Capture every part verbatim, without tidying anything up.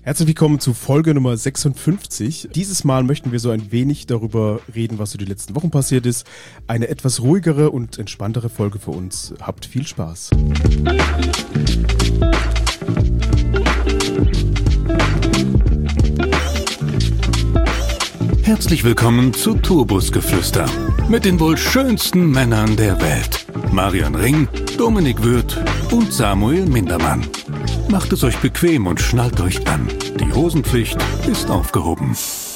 Herzlich willkommen zu Folge Nummer sechsundfünfzig. Dieses Mal möchten wir so ein wenig darüber reden, was so die letzten Wochen passiert ist. Eine etwas ruhigere und entspanntere Folge für uns. Habt viel Spaß. Herzlich willkommen zu Tourbusgeflüster mit den wohl schönsten Männern der Welt. Marian Ring, Dominik Würth und Samuel Mindermann. Macht es euch bequem und schnallt euch an. Die Hosenpflicht ist aufgehoben.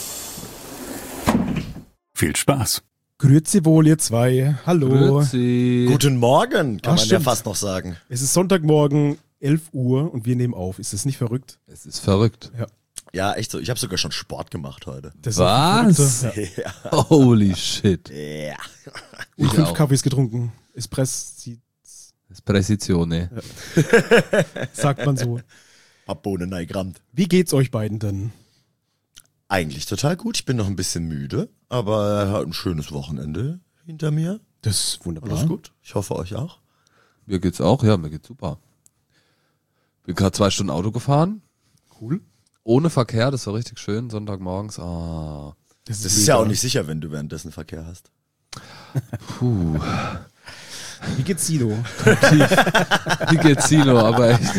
Viel Spaß. Grüezi wohl, ihr zwei. Hallo. Grüezi. Guten Morgen, kann Ach, man stimmt. ja fast noch sagen. Es ist Sonntagmorgen, elf Uhr und wir nehmen auf. Ist das nicht verrückt? Es ist verrückt. Ja. Ja, echt so. Ich habe sogar schon Sport gemacht heute. Das Was? Ist ein Verrückter. Ja. Holy shit. ja. Und Ich fünf auch. Kaffees getrunken. Espresso, Espressione. sagt man so. Hab Bohnen neigerammt. Wie geht's euch beiden denn? Eigentlich total gut. Ich bin noch ein bisschen müde, aber ein schönes Wochenende hinter mir. Das ist wunderbar. Alles gut. Ich hoffe, euch auch. Mir geht's auch, ja, mir geht's super. Bin gerade zwei Stunden Auto gefahren. Cool. Ohne Verkehr, das war richtig schön. Sonntagmorgens. Ah. Das Das ist mega. ja auch nicht sicher, wenn du währenddessen Verkehr hast. Puh. Wie geht's Sino? Wie geht's Sino, aber echt.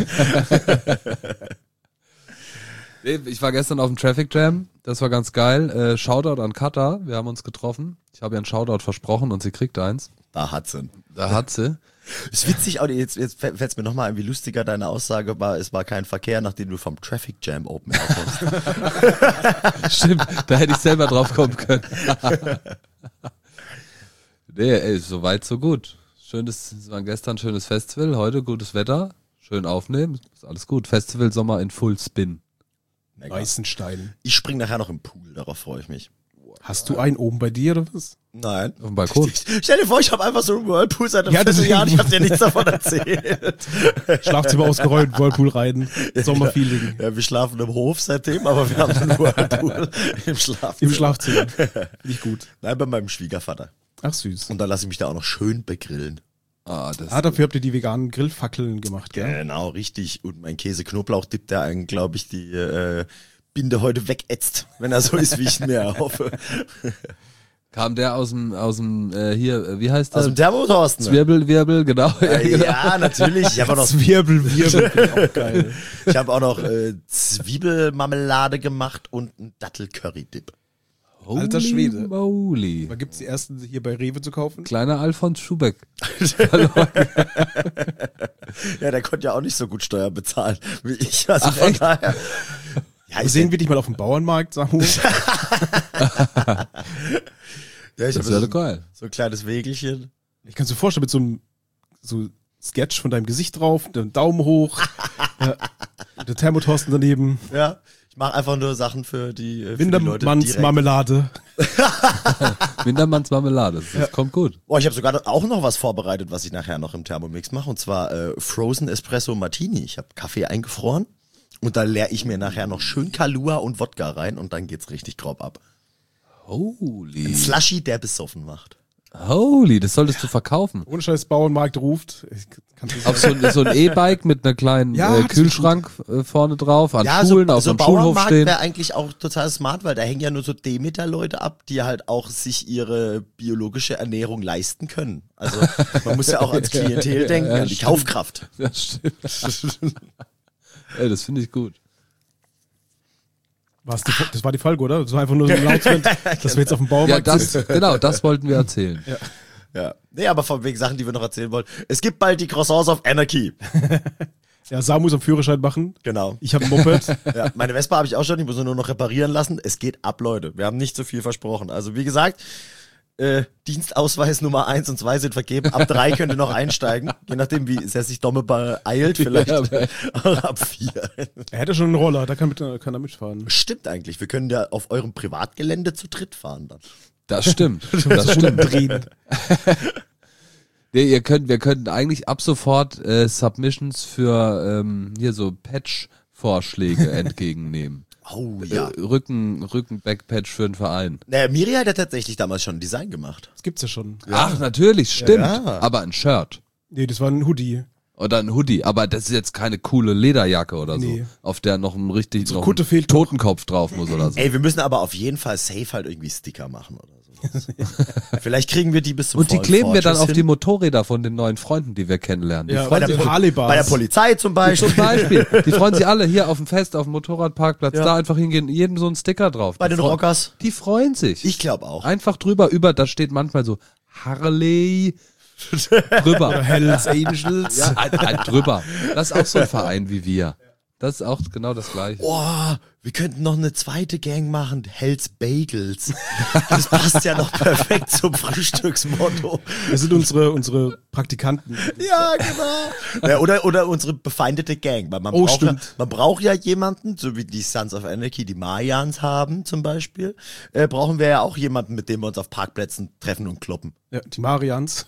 Nee, ich war gestern auf dem Traffic Jam. Das war ganz geil. Äh, Shoutout an Katha. Wir haben uns getroffen. Ich habe ihr einen Shoutout versprochen und sie kriegt eins. Da hat sie. Da hat sie. Ist witzig, auch jetzt, jetzt fällt es mir nochmal ein, wie lustiger deine Aussage war, es war kein Verkehr, nachdem du vom Traffic Jam Open Air kommst. Stimmt, da hätte ich selber drauf kommen können. Nee, ey, so weit, so gut. Schönes, es war gestern ein schönes Festival, heute gutes Wetter, schön aufnehmen, ist alles gut. Festival Sommer in Full Spin. Mega. Weißenstein. Ich spring nachher noch im Pool, darauf freue ich mich. Hast du einen oben bei dir oder was? Nein. Auf dem Balkon. Stell dir vor, ich habe einfach so einen Whirlpool seit einem Ja, deswegen. Vierteljahr und ich habe dir nichts davon erzählt. Schlafzimmer ausgeräumt, Whirlpool rein, Sommerfeeling. Ja, wir schlafen im Hof seitdem, aber wir haben einen Whirlpool im Schlafzimmer. Im Schlafzimmer. Nicht gut. Nein, bei meinem Schwiegervater. Ach süß. Und dann lasse ich mich da auch noch schön begrillen. Ah, das Ah, dafür habt ihr die veganen Grillfackeln gemacht, gell? Genau, richtig. Und mein Käse-Knoblauch-Dip, der einen, glaube ich, die äh, Binde heute wegätzt, wenn er so ist, wie ich mir erhoffe. kam der aus dem, aus dem, äh, hier, äh, wie heißt der? Aus dem Thermothorsten. Zwirbel, Wirbel, genau. Ja, Äh, genau. ja, natürlich. Ich habe auch noch, Zwirbel, Wirbel, finde ich auch geil. ich hab auch noch äh, Zwiebelmarmelade gemacht und einen Dattel-Curry-Dip. Holy Alter Schwede. moly. Wann gibt's die ersten hier bei Rewe zu kaufen? Kleiner Alfons Schubeck. Ja, der konnte ja auch nicht so gut Steuer bezahlen wie ich. Also Ach, von echt? daher. Ja, ich Sehen wir dich mal auf dem Bauernmarkt, Samu? ja, ich Das hab wäre so, geil. so ein kleines Wägelchen. Ich kann mir vorstellen, mit so einem so Sketch von deinem Gesicht drauf, den Daumen hoch, ja, der Thermothorsten daneben, Ja, ich mache einfach nur Sachen für die, äh, für die Leute Wintermanns direkt. Marmelade. Wintermanns Marmelade, das, das kommt gut. Boah, ich habe sogar auch noch was vorbereitet, was ich nachher noch im Thermomix mache. Und zwar äh, Frozen Espresso Martini. Ich habe Kaffee eingefroren und da leer ich mir nachher noch schön Kahlua und Wodka rein und dann geht's richtig grob ab. Holy. Ein Slushy, der besoffen macht. Holy, das solltest du verkaufen. Ohne Scheiß Bauernmarkt ruft. Ich kann's nicht Auf sagen. so, so ein E-Bike mit einer kleinen Ja, äh, das Kühlschrank äh, vorne drauf, an Ja, Schulen, so, auf so dem Schulhof Bauernmarkt stehen. wäre eigentlich auch total smart, weil da hängen ja nur so Demeter-Leute ab, die halt auch sich ihre biologische Ernährung leisten können. Also man muss ja auch ans Klientel denken, ja, an die stimmt. Kaufkraft. Das stimmt. Ey, das finde ich gut. War's die, das war die Folge, oder? Das war einfach nur so ein Announcement, dass wir jetzt auf dem Ja, Bauernmarkt das, sind. genau, das wollten wir erzählen. Ja. Nee, aber von wegen Sachen, die wir noch erzählen wollen. Es gibt bald die Croissants of Anarchy. Ja, Samu muss am Führerschein machen. Genau. Ich habe ein Moped. Ja, meine Vespa habe ich auch schon, die muss ich nur noch reparieren lassen. Es geht ab, Leute. Wir haben nicht so viel versprochen. Also wie gesagt, äh, Dienstausweis Nummer eins und zwei sind vergeben. Ab drei könnt ihr noch einsteigen. Je nachdem, wie sehr sich Domme beeilt, vielleicht Ja, auch ab vier. Er hätte schon einen Roller, da kann, mit, kann er mitfahren. Stimmt eigentlich. Wir können ja auf eurem Privatgelände zu dritt fahren dann. Das stimmt. Das stimmt. Drehen. Nee, ihr könnt, wir könnten eigentlich ab sofort äh, Submissions für ähm, hier so Patch-Vorschläge entgegennehmen. Oh ja. Äh, Rücken, Rücken-Backpatch für einen Verein. Naja, Miri hat ja tatsächlich damals schon ein Design gemacht. Das gibt's ja schon. Ach, natürlich, stimmt. Ja. Aber ein Shirt. Nee, das war ein Hoodie. Oder ein Hoodie, aber das ist jetzt keine coole Lederjacke oder so, Nee. auf der noch ein richtig So noch Kutte ein fehlt noch. Totenkopf drauf muss oder so. Ey, wir müssen aber auf jeden Fall safe halt irgendwie Sticker machen oder so. Vielleicht kriegen wir die bis zum Und die vollen kleben wir dann Vorschuss auf die hin. Motorräder von den neuen Freunden, die wir kennenlernen. Die Ja, freuen bei sich der Harley-Bars. Bei der Polizei zum Beispiel. zum Beispiel. Die freuen sich alle hier auf dem Fest, auf dem Motorradparkplatz, Ja. da einfach hingehen, jedem so ein Sticker drauf. Bei Die den freu- Rockers. Die freuen sich. Ich glaube auch. Einfach drüber, über, da steht manchmal so Harley drüber. Hells Angels. Ja, ein, ein drüber. Das ist auch so ein Verein wie wir. Das ist auch genau das Gleiche. Oh, wir könnten noch eine zweite Gang machen. Hells Bagels. Das passt ja noch perfekt zum Frühstücksmotto. Das sind unsere, unsere Praktikanten. Ja, genau. Ja, oder, oder unsere befeindete Gang. Weil man, Oh, braucht ja, stimmt. man braucht ja jemanden, so wie die Sons of Anarchy, die Mayans haben zum Beispiel, äh, brauchen wir ja auch jemanden, mit dem wir uns auf Parkplätzen treffen und kloppen. Ja, die Marians.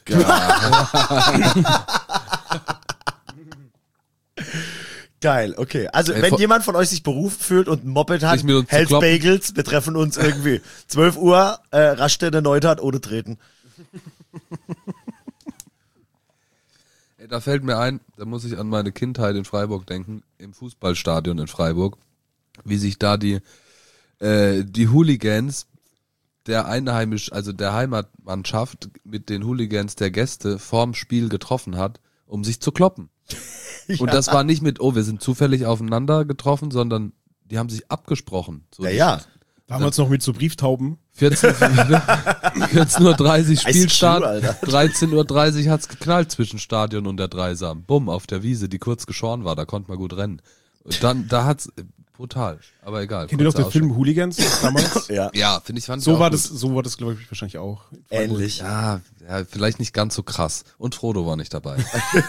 Geil, okay. Also, Ey, wenn vor- jemand von euch sich berufen fühlt und ein Moped hat, Sich mit uns zu Hells kloppen. Bagels, wir treffen uns irgendwie zwölf Uhr, äh, Raststätte Neustadt ohne Treten. Ey, da fällt mir ein, da muss ich an meine Kindheit in Freiburg denken, im Fußballstadion in Freiburg, wie sich da die, äh, die Hooligans der Einheimisch, also der Heimatmannschaft mit den Hooligans der Gäste vorm Spiel getroffen hat, um sich zu kloppen. Und das war nicht mit, oh, wir sind zufällig aufeinander getroffen, sondern die haben sich abgesprochen. So Ja, ja. Damals noch mit so Brieftauben. vierzehn Uhr dreißig Ice Spielstart, Cube, Alter. dreizehn Uhr dreißig hat's geknallt zwischen Stadion und der Dreisam. Bumm, auf der Wiese, die kurz geschoren war, da konnte man gut rennen. Und dann, da hat's, äh, brutal, aber egal. Kennt ihr noch kurzer den Film Hooligans damals? Ja, Ja, finde ich, fand ich So auch war gut. das, so war das, glaube ich, wahrscheinlich auch. ähnlich. Ja, ja, vielleicht nicht ganz so krass. Und Frodo war nicht dabei.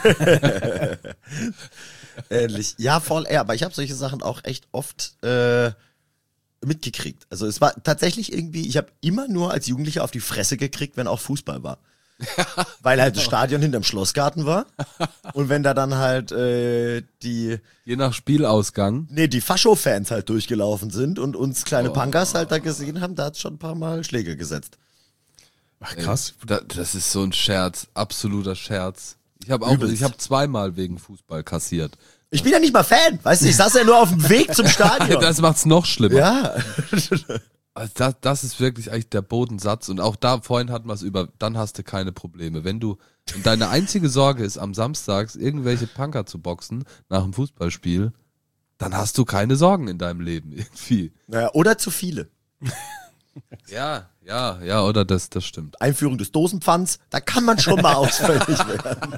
Ähnlich. Ja, voll, ja, aber ich habe solche Sachen auch echt oft äh, mitgekriegt. Also es war tatsächlich irgendwie, ich habe immer nur als Jugendlicher auf die Fresse gekriegt, wenn auch Fußball war. Weil halt das Stadion hinterm Schlossgarten war. Und wenn da dann halt äh, die, Je nach Spielausgang. nee, die Fascho-Fans halt durchgelaufen sind und uns kleine Punkers halt da gesehen haben, da hat's schon ein paar Mal Schläge gesetzt. Ach, krass. Da, das ist so ein Scherz, absoluter Scherz. Ich habe auch, Übelst. ich habe zweimal wegen Fußball kassiert. Ich bin ja nicht mal Fan, weißt du, ich saß ja nur auf dem Weg zum Stadion. Das macht's noch schlimmer. Ja. Also das, das ist wirklich eigentlich der Bodensatz. Und auch da, vorhin hatten wir es über, dann hast du keine Probleme. Wenn du, und deine einzige Sorge ist, am Samstags irgendwelche Punker zu boxen nach dem Fußballspiel, dann hast du keine Sorgen in deinem Leben irgendwie. Naja, oder zu viele. Ja, ja, ja, oder das, das stimmt. Einführung des Dosenpfands, da kann man schon mal ausfällig werden.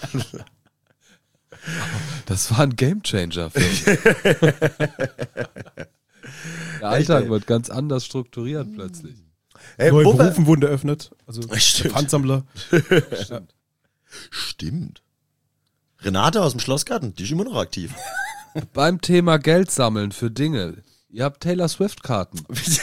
Das war ein Gamechanger für mich. Der Alltag ey. wird ganz anders strukturiert plötzlich. Hey, Neue wo wir- Berufen wurden eröffnet. Also Stimmt. der Pfandsammler. Stimmt. Renate aus dem Schlossgarten, die ist immer noch aktiv. Beim Thema Geld sammeln für Dinge. Ihr habt Taylor Swift Karten.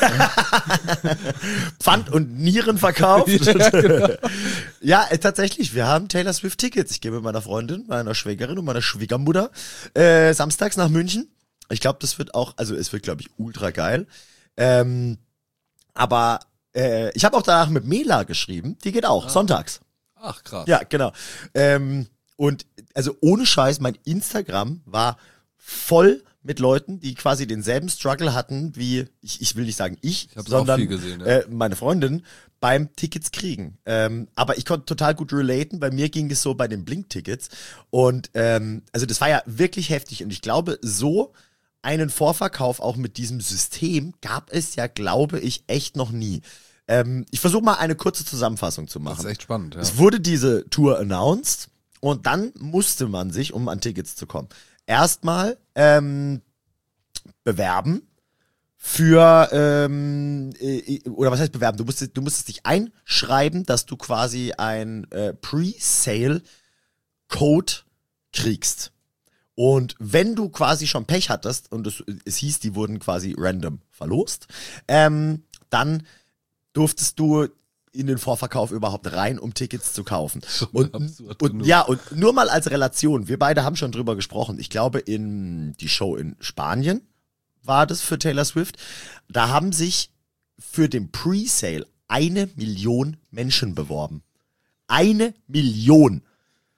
Pfand und Nieren verkauft. Ja, genau. Ja, äh, tatsächlich, wir haben Taylor Swift Tickets. Ich gehe mit meiner Freundin, meiner Schwägerin und meiner Schwiegermutter äh, samstags nach München. Ich glaube, das wird auch, also es wird, glaube ich, ultra geil. Ähm, aber äh, ich habe auch danach mit Mela geschrieben. Die geht auch, sonntags. Ach krass. Ja, genau. Ähm, und also ohne Scheiß, mein Instagram war voll mit Leuten, die quasi denselben Struggle hatten wie, ich, ich will nicht sagen ich, Ich hab's auch sondern viel gesehen, ja. äh, meine Freundin beim Tickets kriegen. Ähm, aber ich konnte total gut relaten. Bei mir ging es so bei den Blink-Tickets. Und ähm, also das war ja wirklich heftig. Und ich glaube, so einen Vorverkauf auch mit diesem System gab es ja, glaube ich, echt noch nie. Ähm, ich versuche mal eine kurze Zusammenfassung zu machen. Das ist echt spannend, ja. Es wurde diese Tour announced und dann musste man sich, um an Tickets zu kommen, erstmal ähm, bewerben für, ähm, äh, oder was heißt bewerben? Du musstest, du musstest dich einschreiben, dass du quasi ein äh, Pre-Sale-Code kriegst. Und wenn du quasi schon Pech hattest, und es, es hieß, die wurden quasi random verlost, ähm, dann durftest du in den Vorverkauf überhaupt rein, um Tickets zu kaufen. Und, absurd und genug. ja, und nur mal als Relation, wir beide haben schon drüber gesprochen. Ich glaube, in die Show in Spanien war das für Taylor Swift. Da haben sich für den Pre-Sale eine Million Menschen beworben. Eine Million.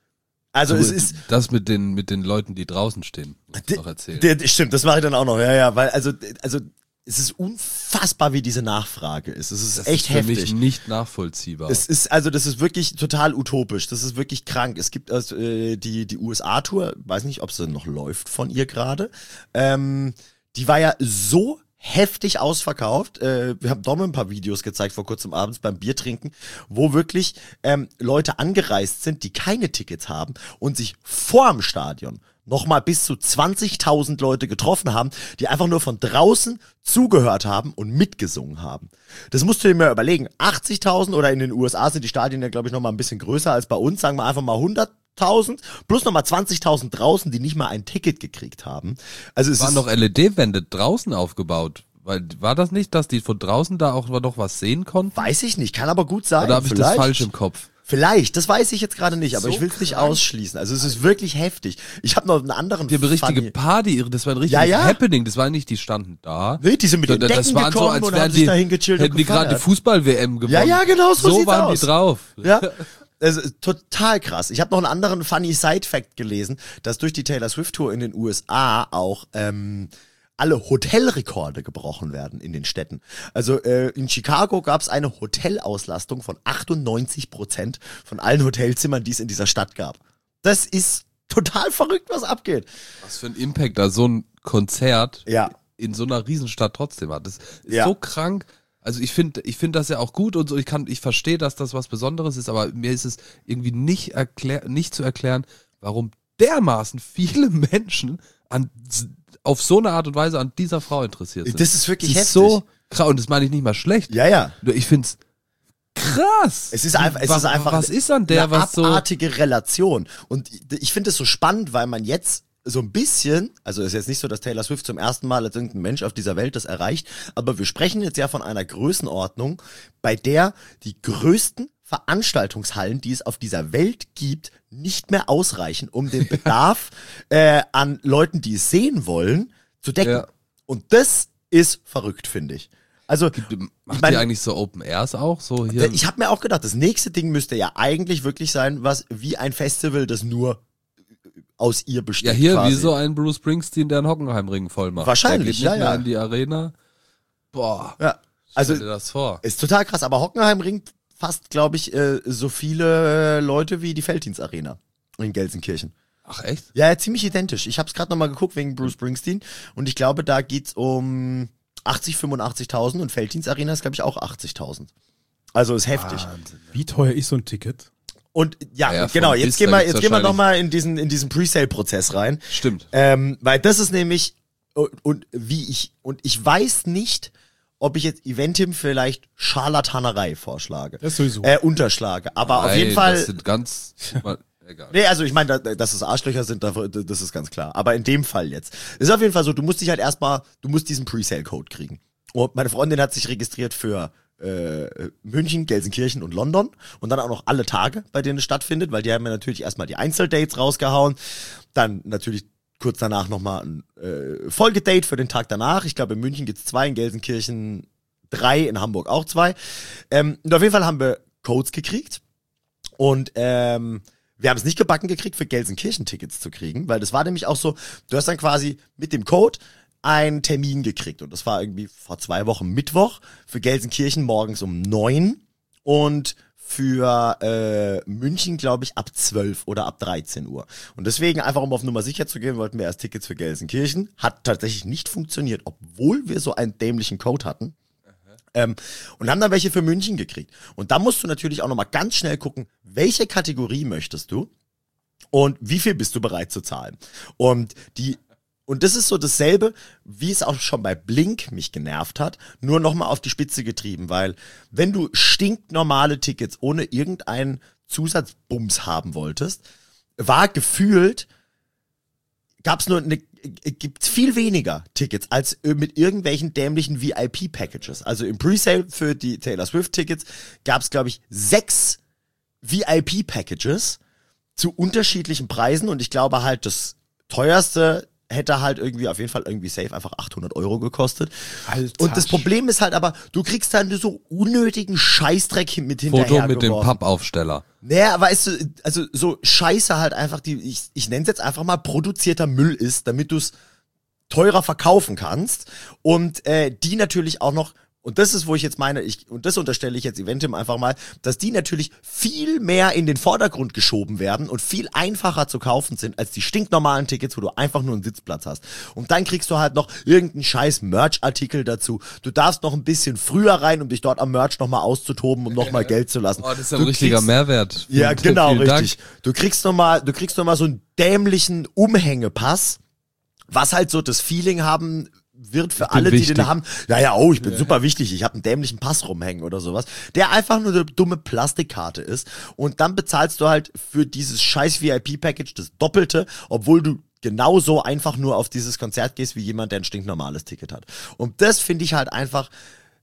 Also so, es ist das mit den mit den Leuten, die draußen stehen, muss ich noch erzählen. D- d- stimmt, das mache ich dann auch noch. Ja, ja, weil also also es ist unfassbar, wie diese Nachfrage ist. Es ist das echt ist für heftig. mich nicht nachvollziehbar. Es ist also das ist wirklich total utopisch. Das ist wirklich krank. Es gibt also, äh, die die U S A-Tour, weiß nicht, ob sie noch läuft von ihr gerade. Ähm, die war ja so heftig ausverkauft. Äh, wir haben Dom ein paar Videos gezeigt vor kurzem abends beim Biertrinken, wo wirklich ähm, Leute angereist sind, die keine Tickets haben und sich vorm Stadion nochmal bis zu zwanzigtausend Leute getroffen haben, die einfach nur von draußen zugehört haben und mitgesungen haben. Das musst du dir mal überlegen. achtzigtausend oder in den U S A sind die Stadien ja, glaube ich, nochmal ein bisschen größer als bei uns. Sagen wir einfach mal hunderttausend plus nochmal zwanzigtausend draußen, die nicht mal ein Ticket gekriegt haben. Also es waren ist noch L E D-Wände draußen aufgebaut. Weil, war das nicht, dass die von draußen da auch noch was sehen konnten? weiß ich nicht, kann aber gut sein. Oder habe ich das falsch im Kopf? Vielleicht, das weiß ich jetzt gerade nicht, aber So ich will es nicht krank. ausschließen. Also es ist wirklich heftig. Ich habe noch einen anderen Die haben eine richtige funny- Party, das war ein richtiges Ja, ja. Happening, das war nicht, die standen da. Nee, die sind mit den Das Decken waren so, gekommen als und wären haben sich die, da hingechillt hätten und die gerade die gefeiert. Fußball-W M gewonnen. Ja, ja, genau, so So sieht's waren aus. die drauf. Ja, es ist total krass. Ich habe noch einen anderen funny Side-Fact gelesen, dass durch die Taylor Swift-Tour in den U S A auch ähm, alle Hotelrekorde gebrochen werden in den Städten. Also äh, in Chicago gab es eine Hotelauslastung von achtundneunzig Prozent von allen Hotelzimmern, die es in dieser Stadt gab. Das ist total verrückt, was abgeht. Was für ein Impact da so ein Konzert Ja. in so einer Riesenstadt trotzdem hat. Das ist Ja. so krank. Also ich finde, ich finde das ja auch gut und so. Ich kann, ich verstehe, dass das was Besonderes ist, aber mir ist es irgendwie nicht erklär, nicht zu erklären, warum dermaßen viele Menschen an auf so eine Art und Weise an dieser Frau interessiert sind. Das ist wirklich das ist heftig. so krass und das meine ich nicht mal schlecht. Ja, ja. Nur ich find's krass. Es ist einfach, es was, ist einfach was ist an der, eine was so abartige Relation. Und ich finde es so spannend, weil man jetzt so ein bisschen, also ist jetzt nicht so, dass Taylor Swift zum ersten Mal als irgendein Mensch auf dieser Welt das erreicht, aber wir sprechen jetzt ja von einer Größenordnung, bei der die größten Veranstaltungshallen, die es auf dieser Welt gibt, nicht mehr ausreichen, um den Bedarf äh, an Leuten, die es sehen wollen, zu decken. Ja. Und das ist verrückt, finde ich. Also macht ich mein- die eigentlich so Open Airs auch so hier? ich habe mir auch gedacht, das nächste Ding müsste ja eigentlich wirklich sein, was wie ein Festival, das nur aus ihr besteht. Ja, hier quasi. wie so ein Bruce Springsteen, der einen Hockenheimring voll macht. Wahrscheinlich, der geht nicht ja, mehr ja. in die Arena. Boah, Ja, also stell dir das vor. ist total krass, aber Hockenheimring fast, glaube ich, äh, so viele äh, Leute wie die Felddienst-Arena in Gelsenkirchen. Ach echt? Ja, ja, ziemlich identisch. Ich habe es gerade nochmal geguckt wegen Bruce Springsteen und ich glaube, da geht's um achtzig, fünfundachtzigtausend und Felddienst-Arena ist, glaube ich, auch achtzigtausend. Also ist heftig. Wie teuer ist so ein Ticket? Und ja, Ja, genau, von jetzt bis, gehen da wir, gibt's jetzt gehen wir wahrscheinlich- nochmal in diesen, in diesen Presale-Prozess rein. Stimmt. Ähm, weil das ist nämlich, und, und wie ich, und ich weiß nicht, ob ich jetzt Eventim vielleicht Scharlatanerei vorschlage. Das sowieso. Äh, unterschlage. Aber auf Nein, jeden Fall. Das sind ganz. Mal, egal. Nee, also ich meine, da- dass es Arschlöcher sind, da- das ist ganz klar. Aber in dem Fall jetzt. Ist auf jeden Fall so, du musst dich halt erstmal, du musst diesen Presale-Code kriegen. Und meine Freundin hat sich registriert für äh, München, Gelsenkirchen und London und dann auch noch alle Tage, bei denen es stattfindet, weil die haben ja natürlich erstmal die Einzeldates rausgehauen, dann natürlich kurz danach nochmal ein äh, Folgedate für den Tag danach. Ich glaube, in München gibt's zwei, in Gelsenkirchen drei, in Hamburg auch zwei. Ähm, und auf jeden Fall haben wir Codes gekriegt und ähm, wir haben es nicht gebacken gekriegt, für Gelsenkirchen-Tickets zu kriegen, weil das war nämlich auch so, du hast dann quasi mit dem Code einen Termin gekriegt und das war irgendwie vor zwei Wochen Mittwoch für Gelsenkirchen morgens um neun und für äh, München, glaube ich, ab zwölf oder ab dreizehn Uhr. Und deswegen, einfach um auf Nummer sicher zu gehen, wollten wir erst Tickets für Gelsenkirchen. Hat tatsächlich nicht funktioniert, obwohl wir so einen dämlichen Code hatten. Ähm, und haben dann welche für München gekriegt. Und da musst du natürlich auch nochmal ganz schnell gucken, welche Kategorie möchtest du und wie viel bist du bereit zu zahlen. Und die Und das ist so dasselbe, wie es auch schon bei Blink mich genervt hat, nur nochmal auf die Spitze getrieben, weil wenn du stinknormale Tickets ohne irgendeinen Zusatzbums haben wolltest, war gefühlt, gab's nur eine, gibt's viel weniger Tickets als mit irgendwelchen dämlichen V I P-Packages. Also im Presale für die Taylor Swift-Tickets gab's, glaube ich, sechs V I P-Packages zu unterschiedlichen Preisen und ich glaube halt, das teuerste hätte halt irgendwie auf jeden Fall irgendwie safe einfach achthundert Euro gekostet. Alter. Und das Problem ist halt aber, du kriegst dann so unnötigen Scheißdreck mit hinterher Foto mit dem geworfen. Pappaufsteller. Naja, weißt du, also so Scheiße halt einfach, die ich, ich nenne es jetzt einfach mal produzierter Müll ist, damit du es teurer verkaufen kannst und äh, die natürlich auch noch, und das ist, wo ich jetzt meine, ich und das unterstelle ich jetzt Eventim einfach mal, dass die natürlich viel mehr in den Vordergrund geschoben werden und viel einfacher zu kaufen sind als die stinknormalen Tickets, wo du einfach nur einen Sitzplatz hast. Und dann kriegst du halt noch irgendeinen scheiß Merch-Artikel dazu. Du darfst noch ein bisschen früher rein, um dich dort am Merch nochmal auszutoben, um nochmal Geld zu lassen. Oh, das ist ein Du richtiger kriegst- Mehrwert. Ja, Vielen- genau, vielen richtig. Du kriegst nochmal, du kriegst noch mal so einen dämlichen Umhängepass, was halt so das Feeling haben wird für Ich bin alle, die wichtig. den haben. Ja, ja, oh, ich bin super wichtig, ich habe einen dämlichen Pass rumhängen oder sowas, der einfach nur eine dumme Plastikkarte ist und dann bezahlst du halt für dieses scheiß V I P-Package das Doppelte, obwohl du genauso einfach nur auf dieses Konzert gehst, wie jemand, der ein stinknormales Ticket hat. Und das finde ich halt einfach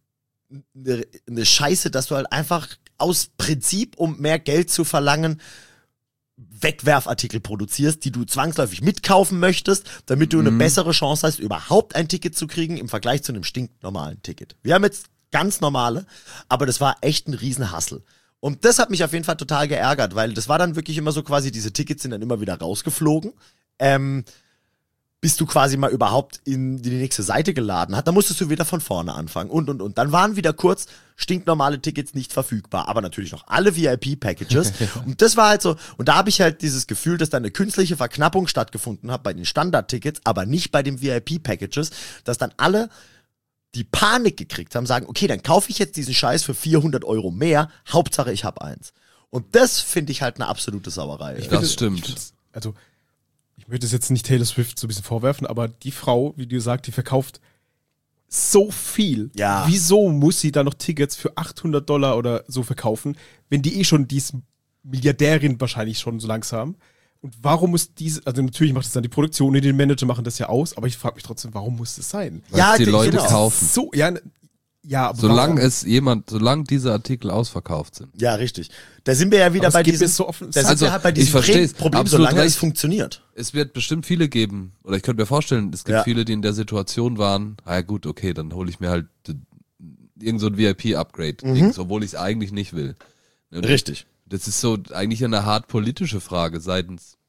eine, eine Scheiße, dass du halt einfach aus Prinzip, um mehr Geld zu verlangen, Wegwerfartikel produzierst, die du zwangsläufig mitkaufen möchtest, damit du eine Mhm. bessere Chance hast, überhaupt ein Ticket zu kriegen im Vergleich zu einem stinknormalen Ticket. Wir haben jetzt ganz normale, aber das war echt ein Riesenhassel. Und das hat mich auf jeden Fall total geärgert, weil das war dann wirklich immer so quasi, diese Tickets sind dann immer wieder rausgeflogen. Ähm, bis du quasi mal überhaupt in die nächste Seite geladen hast, dann musstest du wieder von vorne anfangen und, und, und. Dann waren wieder kurz stinknormale Tickets nicht verfügbar, aber natürlich noch alle V I P-Packages. Und das war halt so, und da habe ich halt dieses Gefühl, dass da eine künstliche Verknappung stattgefunden hat bei den Standard-Tickets, aber nicht bei den V I P-Packages, dass dann alle die Panik gekriegt haben, sagen, okay, dann kaufe ich jetzt diesen Scheiß für vierhundert Euro mehr, Hauptsache ich habe eins. Und das finde ich halt eine absolute Sauerei. Das finde- stimmt. ich find's- Also, ich möchte es jetzt nicht Taylor Swift so ein bisschen vorwerfen, aber die Frau, wie du sagst, die verkauft so viel. Ja. Wieso muss sie da noch Tickets für achthundert Dollar oder so verkaufen, wenn die eh schon die ist Milliardärin wahrscheinlich schon so langsam? Und warum muss diese, also natürlich macht das dann die Produktion und die Manager machen das ja aus, aber ich frage mich trotzdem, warum muss das sein? Weil Ja, die d- Leute genau. kaufen. So, ja, ne- ja, aber Solange warum? es jemand, solange diese Artikel ausverkauft sind. Ja, richtig. Da sind wir ja wieder Aber es bei gibt diesem, es so offen- da sind Also, wir halt bei ich diesem versteh's. Problem, Absolut solange es recht. funktioniert. Es wird bestimmt viele geben, oder ich könnte mir vorstellen, es gibt Ja. viele, die in der Situation waren, ah ja gut, okay, dann hole ich mir halt äh, irgend so ein V I P-Upgrade, Mhm. obwohl ich es eigentlich nicht will. Und Richtig. Das ist so eigentlich eine hart politische Frage seitens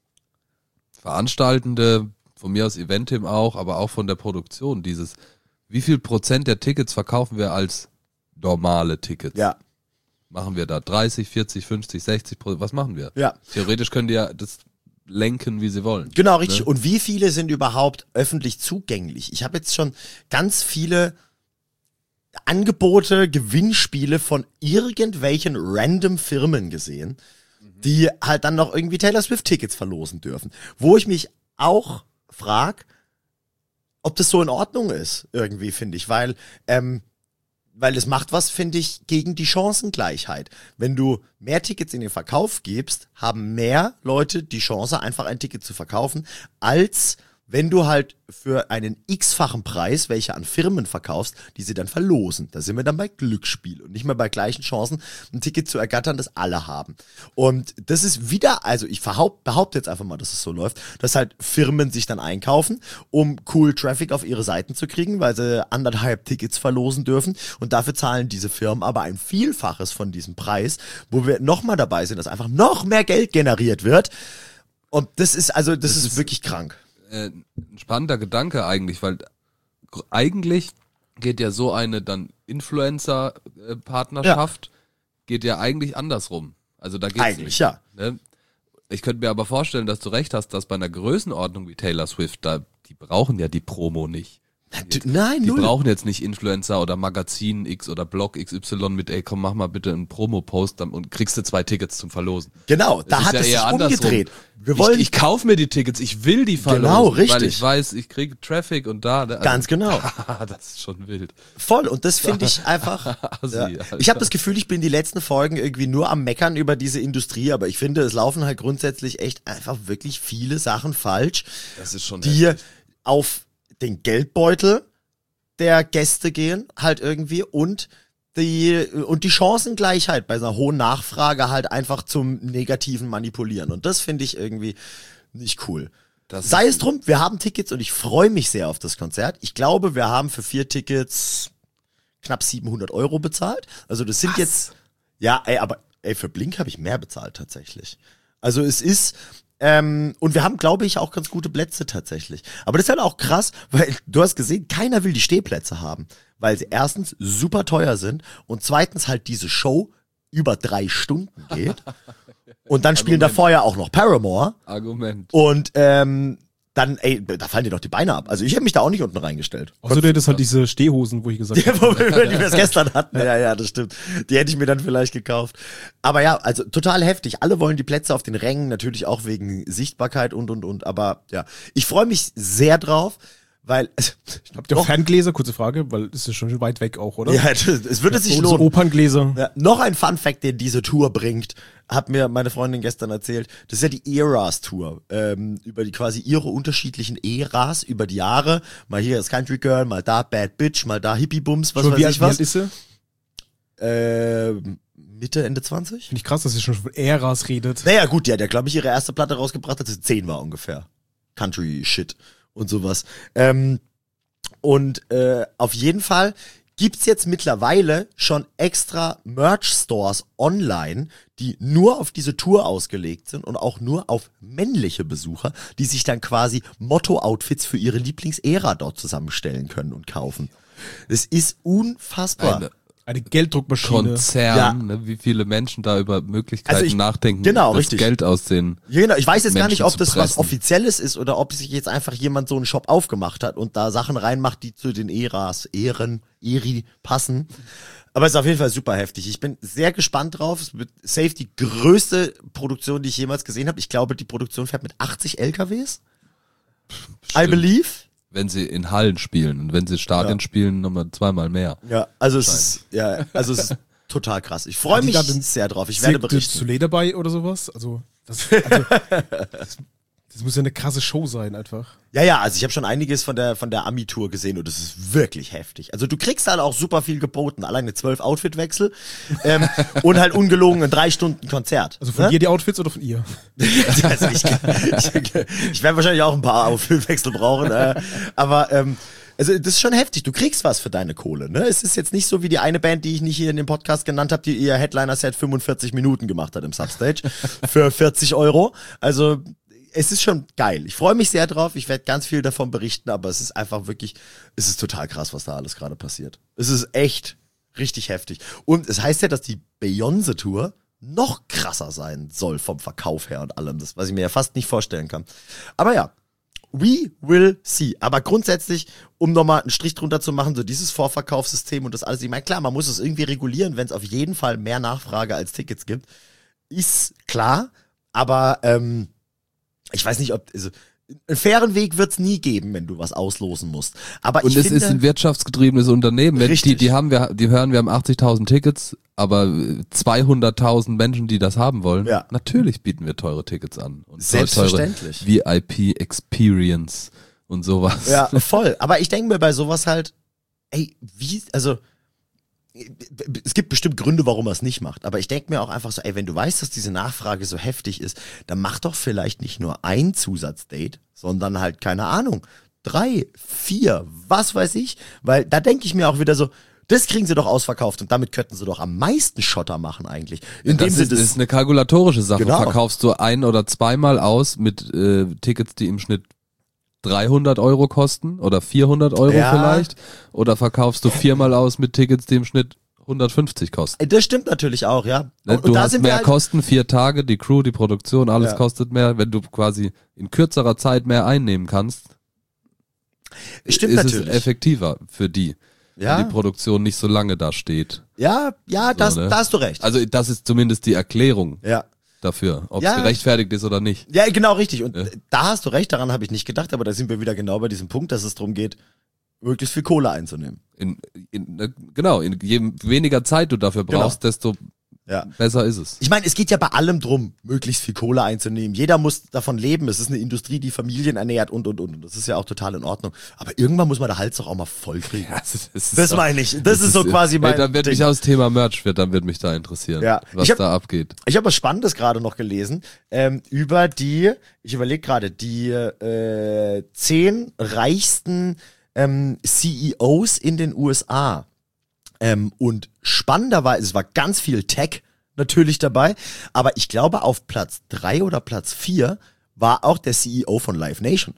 Veranstaltende, von mir aus Eventim auch, aber auch von der Produktion. Dieses, wie viel Prozent der Tickets verkaufen wir als normale Tickets? Ja, Machen wir da dreißig, vierzig, fünfzig, sechzig Prozent? Was machen wir? ja. Theoretisch können die ja das lenken, wie sie wollen. Genau, richtig. Ne? Und wie viele sind überhaupt öffentlich zugänglich? Ich habe jetzt schon ganz viele Angebote, Gewinnspiele von irgendwelchen random Firmen gesehen, die halt dann noch irgendwie Taylor Swift Tickets verlosen dürfen. Wo ich mich auch frag, ob das so in Ordnung ist, irgendwie, finde ich, weil, ähm, weil es macht was, finde ich, gegen die Chancengleichheit. Wenn du mehr Tickets in den Verkauf gibst, haben mehr Leute die Chance, einfach ein Ticket zu verkaufen, als wenn du halt für einen x-fachen Preis, welche an Firmen verkaufst, diese dann verlosen. Da sind wir dann bei Glücksspiel und nicht mehr bei gleichen Chancen, ein Ticket zu ergattern, das alle haben. Und das ist wieder, also ich behaupt, behaupte jetzt einfach mal, dass es so läuft, dass halt Firmen sich dann einkaufen, um cool Traffic auf ihre Seiten zu kriegen, weil sie anderthalb Tickets verlosen dürfen und dafür zahlen diese Firmen aber ein Vielfaches von diesem Preis, wo wir nochmal dabei sind, dass einfach noch mehr Geld generiert wird. Und das ist, also das, Das ist, ist- wirklich krank. Äh, ein spannender Gedanke eigentlich, weil gr- eigentlich geht ja so eine dann Influencer-Partnerschaft, geht ja eigentlich andersrum. Also da geht's Eigentlich, nicht. ja. Ne? Ich könnte mir aber vorstellen, dass du recht hast, dass bei einer Größenordnung wie Taylor Swift, da, die brauchen ja die Promo nicht. D- Nein, Die null. brauchen jetzt nicht Influencer oder Magazin X oder Blog X Y mit, ey, komm, mach mal bitte einen Promo-Post dann- und kriegst du zwei Tickets zum Verlosen. Genau, da ist hat ja es sich eher andersrum. umgedreht. Wir wollen ich ich kaufe mir die Tickets, ich will die verlosen, Genau, richtig. weil ich weiß, ich kriege Traffic und da. Also, ganz genau. das ist schon wild. Voll. Und das finde ich einfach. Assi, ja. Alter. Ich habe das Gefühl, ich bin die letzten Folgen irgendwie nur am Meckern über diese Industrie, aber ich finde, es laufen halt grundsätzlich echt einfach wirklich viele Sachen falsch, Das ist schon die heftig. auf den Geldbeutel der Gäste gehen, halt irgendwie, und die, und die Chancengleichheit bei einer hohen Nachfrage halt einfach zum negativen Manipulieren. Und das finde ich irgendwie nicht cool. Das Sei es drum, wir haben Tickets und ich freue mich sehr auf das Konzert. Ich glaube, wir haben für vier Tickets knapp siebenhundert Euro bezahlt. Also das sind Was? jetzt, ja, ey, aber ey, für Blink habe ich mehr bezahlt tatsächlich. Also es ist, ähm, und wir haben, glaube ich, auch ganz gute Plätze tatsächlich. Aber das ist halt auch krass, weil du hast gesehen, keiner will die Stehplätze haben, weil sie erstens super teuer sind und zweitens halt diese Show über drei Stunden geht. Und dann spielen da vorher auch noch Paramore. Argument. Und ähm, dann, ey, da fallen dir doch die Beine ab. Also ich hätte mich da auch nicht unten reingestellt. Außerdem das halt diese Stehhosen, wo ich gesagt Ja, habe. wo wir die wir es gestern hatten. Ja, ja, das stimmt. Die hätte ich mir dann vielleicht gekauft. Aber ja, also total heftig. Alle wollen die Plätze auf den Rängen, natürlich auch wegen Sichtbarkeit und, und, und. Aber ja, ich freue mich sehr drauf, weil... Habt ihr auch Ferngläser? Kurze Frage, weil es ist schon weit weg auch, oder? Ja, es würde sich So lohnen. Operngläser. Ja, noch ein Fun-Fact, den diese Tour bringt, hat mir meine Freundin gestern erzählt. Das ist ja die Eras-Tour, ähm, über die quasi ihre unterschiedlichen Eras über die Jahre. Mal hier das Country Girl, mal da Bad Bitch, mal da Hippie-Bums, was Schon weiß wie alt, ich wie alt was. ist sie? Äh, Mitte, Ende zwanzig? Finde ich krass, dass sie schon von Äras redet. Naja, gut, die hat ja, glaube ich, ihre erste Platte rausgebracht, als sie zehn war ungefähr. Country-Shit und sowas. Ähm, und äh, auf jeden Fall gibt's jetzt mittlerweile schon extra Merch-Stores online, die nur auf diese Tour ausgelegt sind und auch nur auf männliche Besucher, die sich dann quasi Motto-Outfits für ihre Lieblingsära dort zusammenstellen können und kaufen. Das ist unfassbar. Eine Eine Gelddruckmaschine. Konzern, Ja. ne, wie viele Menschen da über Möglichkeiten Also ich- nachdenken, genau, das richtig. Geld aus den... Ja, genau. Ich weiß jetzt gar nicht, Menschen ob zu das was pressen. Offizielles ist oder ob sich jetzt einfach jemand so einen Shop aufgemacht hat und da Sachen reinmacht, die zu den Eras, Ehren, Eri passen. Aber es ist auf jeden Fall super heftig. Ich bin sehr gespannt drauf. Es wird safe die größte Produktion, die ich jemals gesehen habe. Ich glaube, die Produktion fährt mit achtzig L K Ws. I Stimmt. believe. Wenn sie in Hallen spielen und wenn sie Stadien Ja. spielen, nochmal zweimal mehr. Ja, also es ist, ja, also es ist total krass. Ich freue Hat die mich da den sehr drauf. Ich werde Cirque du berichten. Soleil dabei oder sowas? Also, das, also das, das muss ja eine krasse Show sein, einfach. Ja, ja, also ich habe schon einiges von der von der Ami-Tour gesehen und das ist wirklich heftig. Also du kriegst halt auch super viel geboten, alleine zwölf Outfitwechsel ähm, und halt ungelogen ein drei Stunden Konzert. Also von ne? dir die Outfits oder von ihr? Also ich ich, ich werde wahrscheinlich auch ein paar Outfitwechsel brauchen, äh, aber ähm, also das ist schon heftig. Du kriegst was für deine Kohle, ne? Es ist jetzt nicht so wie die eine Band, die ich nicht hier in dem Podcast genannt habe, die ihr Headliner-Set fünfundvierzig Minuten gemacht hat im Substage für vierzig Euro. Also es ist schon geil. Ich freue mich sehr drauf. Ich werde ganz viel davon berichten, aber es ist einfach wirklich, es ist total krass, was da alles gerade passiert. Es ist echt richtig heftig. Und es heißt ja, dass die Beyoncé-Tour noch krasser sein soll vom Verkauf her und allem. Das, was ich mir ja fast nicht vorstellen kann. Aber ja, we will see. Aber grundsätzlich, um nochmal einen Strich drunter zu machen, so dieses Vorverkaufssystem und das alles. Ich meine, klar, man muss es irgendwie regulieren, wenn es auf jeden Fall mehr Nachfrage als Tickets gibt. Ist klar, aber ähm, ich weiß nicht, ob, also, einen fairen Weg wird's nie geben, wenn du was auslosen musst. Aber Und ich es finde, ist ein wirtschaftsgetriebenes Unternehmen. Wenn Richtig. Die, die haben wir, die hören, wir haben achtzigtausend Tickets, aber zweihunderttausend Menschen, die das haben wollen. Ja. Natürlich bieten wir teure Tickets an. Und Selbstverständlich. Teure V I P Experience und sowas. ja, voll. Aber ich denke mir bei sowas halt, ey, wie, also, es gibt bestimmt Gründe, warum er es nicht macht. Aber ich denke mir auch einfach so, ey, wenn du weißt, dass diese Nachfrage so heftig ist, dann mach doch vielleicht nicht nur ein Zusatzdate, sondern halt, keine Ahnung, drei, vier, was weiß ich. Weil da denke ich mir auch wieder so, das kriegen sie doch ausverkauft und damit könnten sie doch am meisten Schotter machen eigentlich. Indem Das sie ist, das ist eine kalkulatorische Sache. Genau. Verkaufst du ein- oder zweimal aus mit äh, Tickets, die im Schnitt dreihundert Euro kosten oder vierhundert Euro Ja. vielleicht, oder verkaufst du viermal aus mit Tickets, die im Schnitt hundertfünfzig kosten. das stimmt natürlich auch, ja. Ne, Und, du und da hast sind mehr wir halt, Kosten, vier Tage, die Crew, die Produktion, alles Ja. kostet mehr. Wenn du quasi in kürzerer Zeit mehr einnehmen kannst, Stimmt ist natürlich. es effektiver für die, Ja. wenn die Produktion nicht so lange da steht. ja, ja, das, ne? da hast du recht. Also das ist zumindest die Erklärung Ja. dafür, ob Ja. es gerechtfertigt ist oder nicht. Ja, genau, richtig. Und Ja. da hast du recht, daran habe ich nicht gedacht, aber da sind wir wieder genau bei diesem Punkt, dass es darum geht, möglichst viel Kohle einzunehmen. In, in, ne, genau, in je weniger Zeit du dafür brauchst, desto Ja. Besser ist es. Ich meine, es geht ja bei allem drum, möglichst viel Kohle einzunehmen. Jeder muss davon leben. Es ist eine Industrie, die Familien ernährt und, und, und. Und das ist ja auch total in Ordnung. Aber irgendwann muss man da Hals doch auch mal voll kriegen. Ja, das ist, das Das meine ich. Das ist so quasi mein Ey, dann wird Ding. mich aus Thema Merch, wird, dann wird mich da interessieren, Ja. was Ich hab- da abgeht. Ich habe was Spannendes gerade noch gelesen ähm, über die, ich überlege gerade, die äh, zehn reichsten ähm, C E Os in den U S A. Ähm, und spannenderweise, es war ganz viel Tech natürlich dabei, aber ich glaube auf Platz drei oder Platz vier war auch der C E O von Live Nation.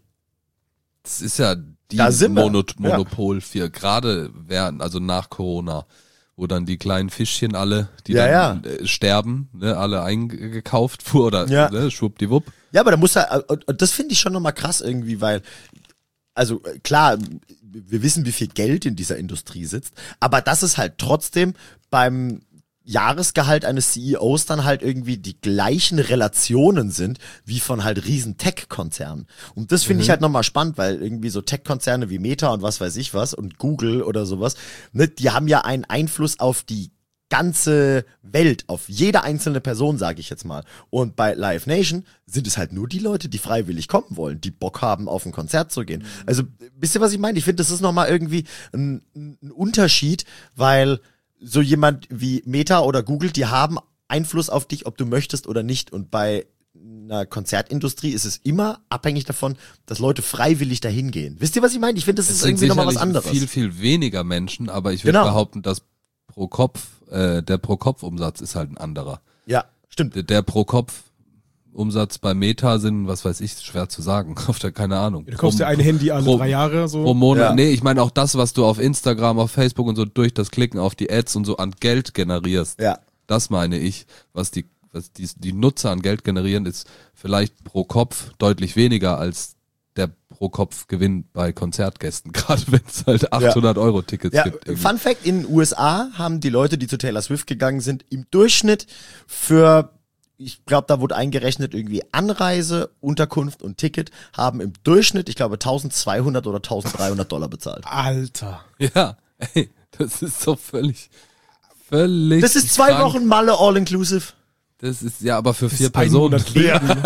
Das ist ja die Da sind wir. Mono Ja. Monopol für, gerade während, also nach Corona, wo dann die kleinen Fischchen alle, die Ja, dann Äh, sterben, ne, alle eingekauft wurden oder Ja. ne, schwuppdiwupp. Ja, aber da muss er, und, und das finde ich schon nochmal krass irgendwie, weil, also äh, klar, wir wissen, wie viel Geld in dieser Industrie sitzt, aber dass es halt trotzdem beim Jahresgehalt eines C E Os dann halt irgendwie die gleichen Relationen sind wie von halt riesen Tech-Konzernen. Und das finde ich halt nochmal spannend, weil irgendwie so Tech-Konzerne wie Meta und was weiß ich was und Google oder sowas, ne, die haben ja einen Einfluss auf die ganze Welt, auf jede einzelne Person, sage ich jetzt mal. Und bei Live Nation sind es halt nur die Leute, die freiwillig kommen wollen, die Bock haben, auf ein Konzert zu gehen. Also, wisst ihr, was ich meine? Ich finde, das ist nochmal irgendwie ein, ein Unterschied, weil so jemand wie Meta oder Google, die haben Einfluss auf dich, ob du möchtest oder nicht. Und bei einer Konzertindustrie ist es immer abhängig davon, dass Leute freiwillig dahin gehen. Wisst ihr, was ich meine? Ich finde, das Es ist sind irgendwie nochmal was sicherlich anderes. viel, viel weniger Menschen, aber ich würde Genau. behaupten, dass pro Kopf, äh, der Pro-Kopf-Umsatz ist halt ein anderer. Ja, stimmt. Der, der Pro-Kopf-Umsatz bei Meta sind, was weiß ich, schwer zu sagen. Auf der, keine Ahnung. Du kaufst dir Pro- ein Handy alle pro- drei Jahre so. Pro Monat. Ja. Nee, ich meine auch das, was du auf Instagram, auf Facebook und so durch das Klicken auf die Ads und so an Geld generierst. Ja. Das meine ich, was die, was die, die Nutzer an Geld generieren, ist vielleicht pro Kopf deutlich weniger als der pro Kopf Gewinn bei Konzertgästen, gerade wenn es halt achthundert Euro Tickets Ja, gibt. irgendwie. Fun Fact, in den U S A haben die Leute, die zu Taylor Swift gegangen sind, im Durchschnitt für, ich glaube, da wurde eingerechnet, irgendwie Anreise, Unterkunft und Ticket, haben im Durchschnitt, ich glaube, eintausendzweihundert oder eintausenddreihundert Dollar bezahlt. Alter. Ja, ey, das ist so völlig, völlig. Das ist zwei krank. Wochen Malle All-Inclusive. Das ist ja aber für Das vier ist ein Personen. Monat Leben.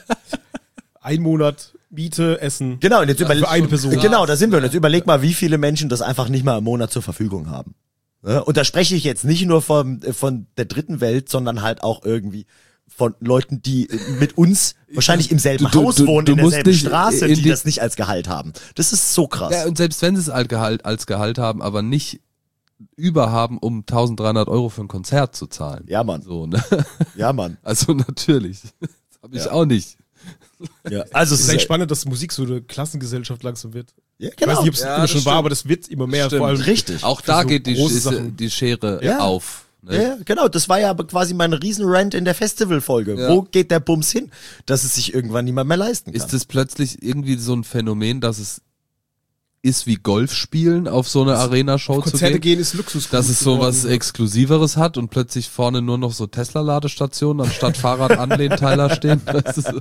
Ein Monat Miete, Essen. Genau, und jetzt Ja, überleg, für eine Person. Genau, da sind wir. Und jetzt überleg mal, wie viele Menschen das einfach nicht mal im Monat zur Verfügung haben. Ja, und da spreche ich jetzt nicht nur von, von der dritten Welt, sondern halt auch irgendwie von Leuten, die mit uns wahrscheinlich im selben Du- du- Haus du- wohnen, du in musst derselben nicht Straße, in die, die- das nicht als Gehalt haben. Das ist so krass. Ja, und selbst wenn sie es als Gehalt, als Gehalt haben, aber nicht überhaben, um eintausenddreihundert Euro für ein Konzert zu zahlen. Ja, Mann. So, ne? Ja, Mann. Also natürlich. Das habe ich Ja. auch nicht. Ja. Also Es es ist echt ist spannend, dass Musik so eine Klassengesellschaft langsam wird. ja, Ich weiß genau. nicht, ob es Ja, immer das schon war, stimmt. aber das wird immer mehr. Stimmt. Vor allem Richtig. Auch für da so geht die, große ist, Sachen. die Schere Ja. auf. Ne? Ja, ja, genau, das war ja aber quasi mein Riesenrant in der Festivalfolge. Ja. Wo geht der Bums hin, dass es sich irgendwann niemand mehr leisten kann? Ist es plötzlich irgendwie so ein Phänomen, dass es ist wie Golf spielen, auf so eine Arena-Show zu Konzerte gehen? gehen ist Luxus. Dass es so was Exklusiveres hat und plötzlich vorne nur noch so Tesla-Ladestationen anstatt Fahrradanlehnteiler stehen. Das ist so.